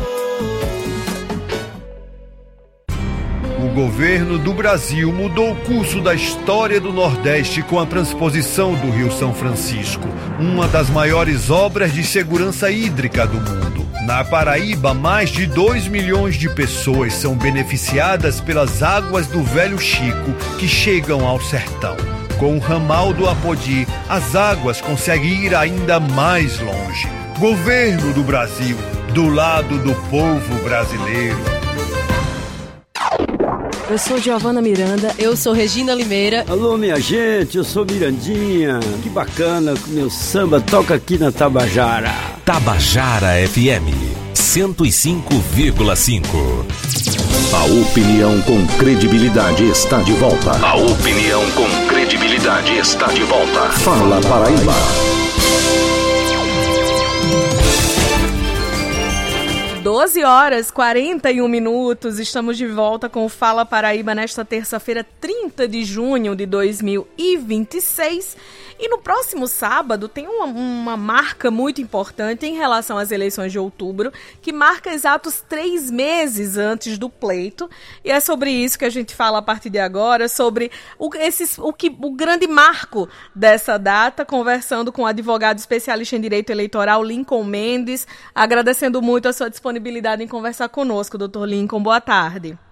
O governo do Brasil mudou o curso da história do Nordeste com a transposição do Rio São Francisco, uma das maiores obras de segurança hídrica do mundo. Na Paraíba, mais de dois milhões de pessoas são beneficiadas pelas águas do Velho Chico que chegam ao sertão. Com o ramal do Apodi, as águas conseguem ir ainda mais longe. Governo do Brasil, do lado do povo brasileiro. Eu sou Giovana Miranda. Eu sou Regina Limeira. Alô, minha gente, eu sou Mirandinha. Que bacana que o meu samba toca aqui na Tabajara. Tabajara F M cento e cinco vírgula cinco. A opinião com credibilidade está de volta. A opinião com credibilidade está de volta. Fala Paraíba. doze horas e quarenta e um minutos, estamos de volta com o Fala Paraíba nesta terça-feira, trinta de junho de dois mil e vinte e seis. E no próximo sábado tem uma, uma marca muito importante em relação às eleições de outubro, que marca exatos três meses antes do pleito. E é sobre isso que a gente fala a partir de agora, sobre o, esses, o, que, o grande marco dessa data, conversando com o advogado especialista em direito eleitoral, Lincoln Mendes, agradecendo muito a sua disponibilidade em conversar conosco, doutor Lincoln. Boa tarde.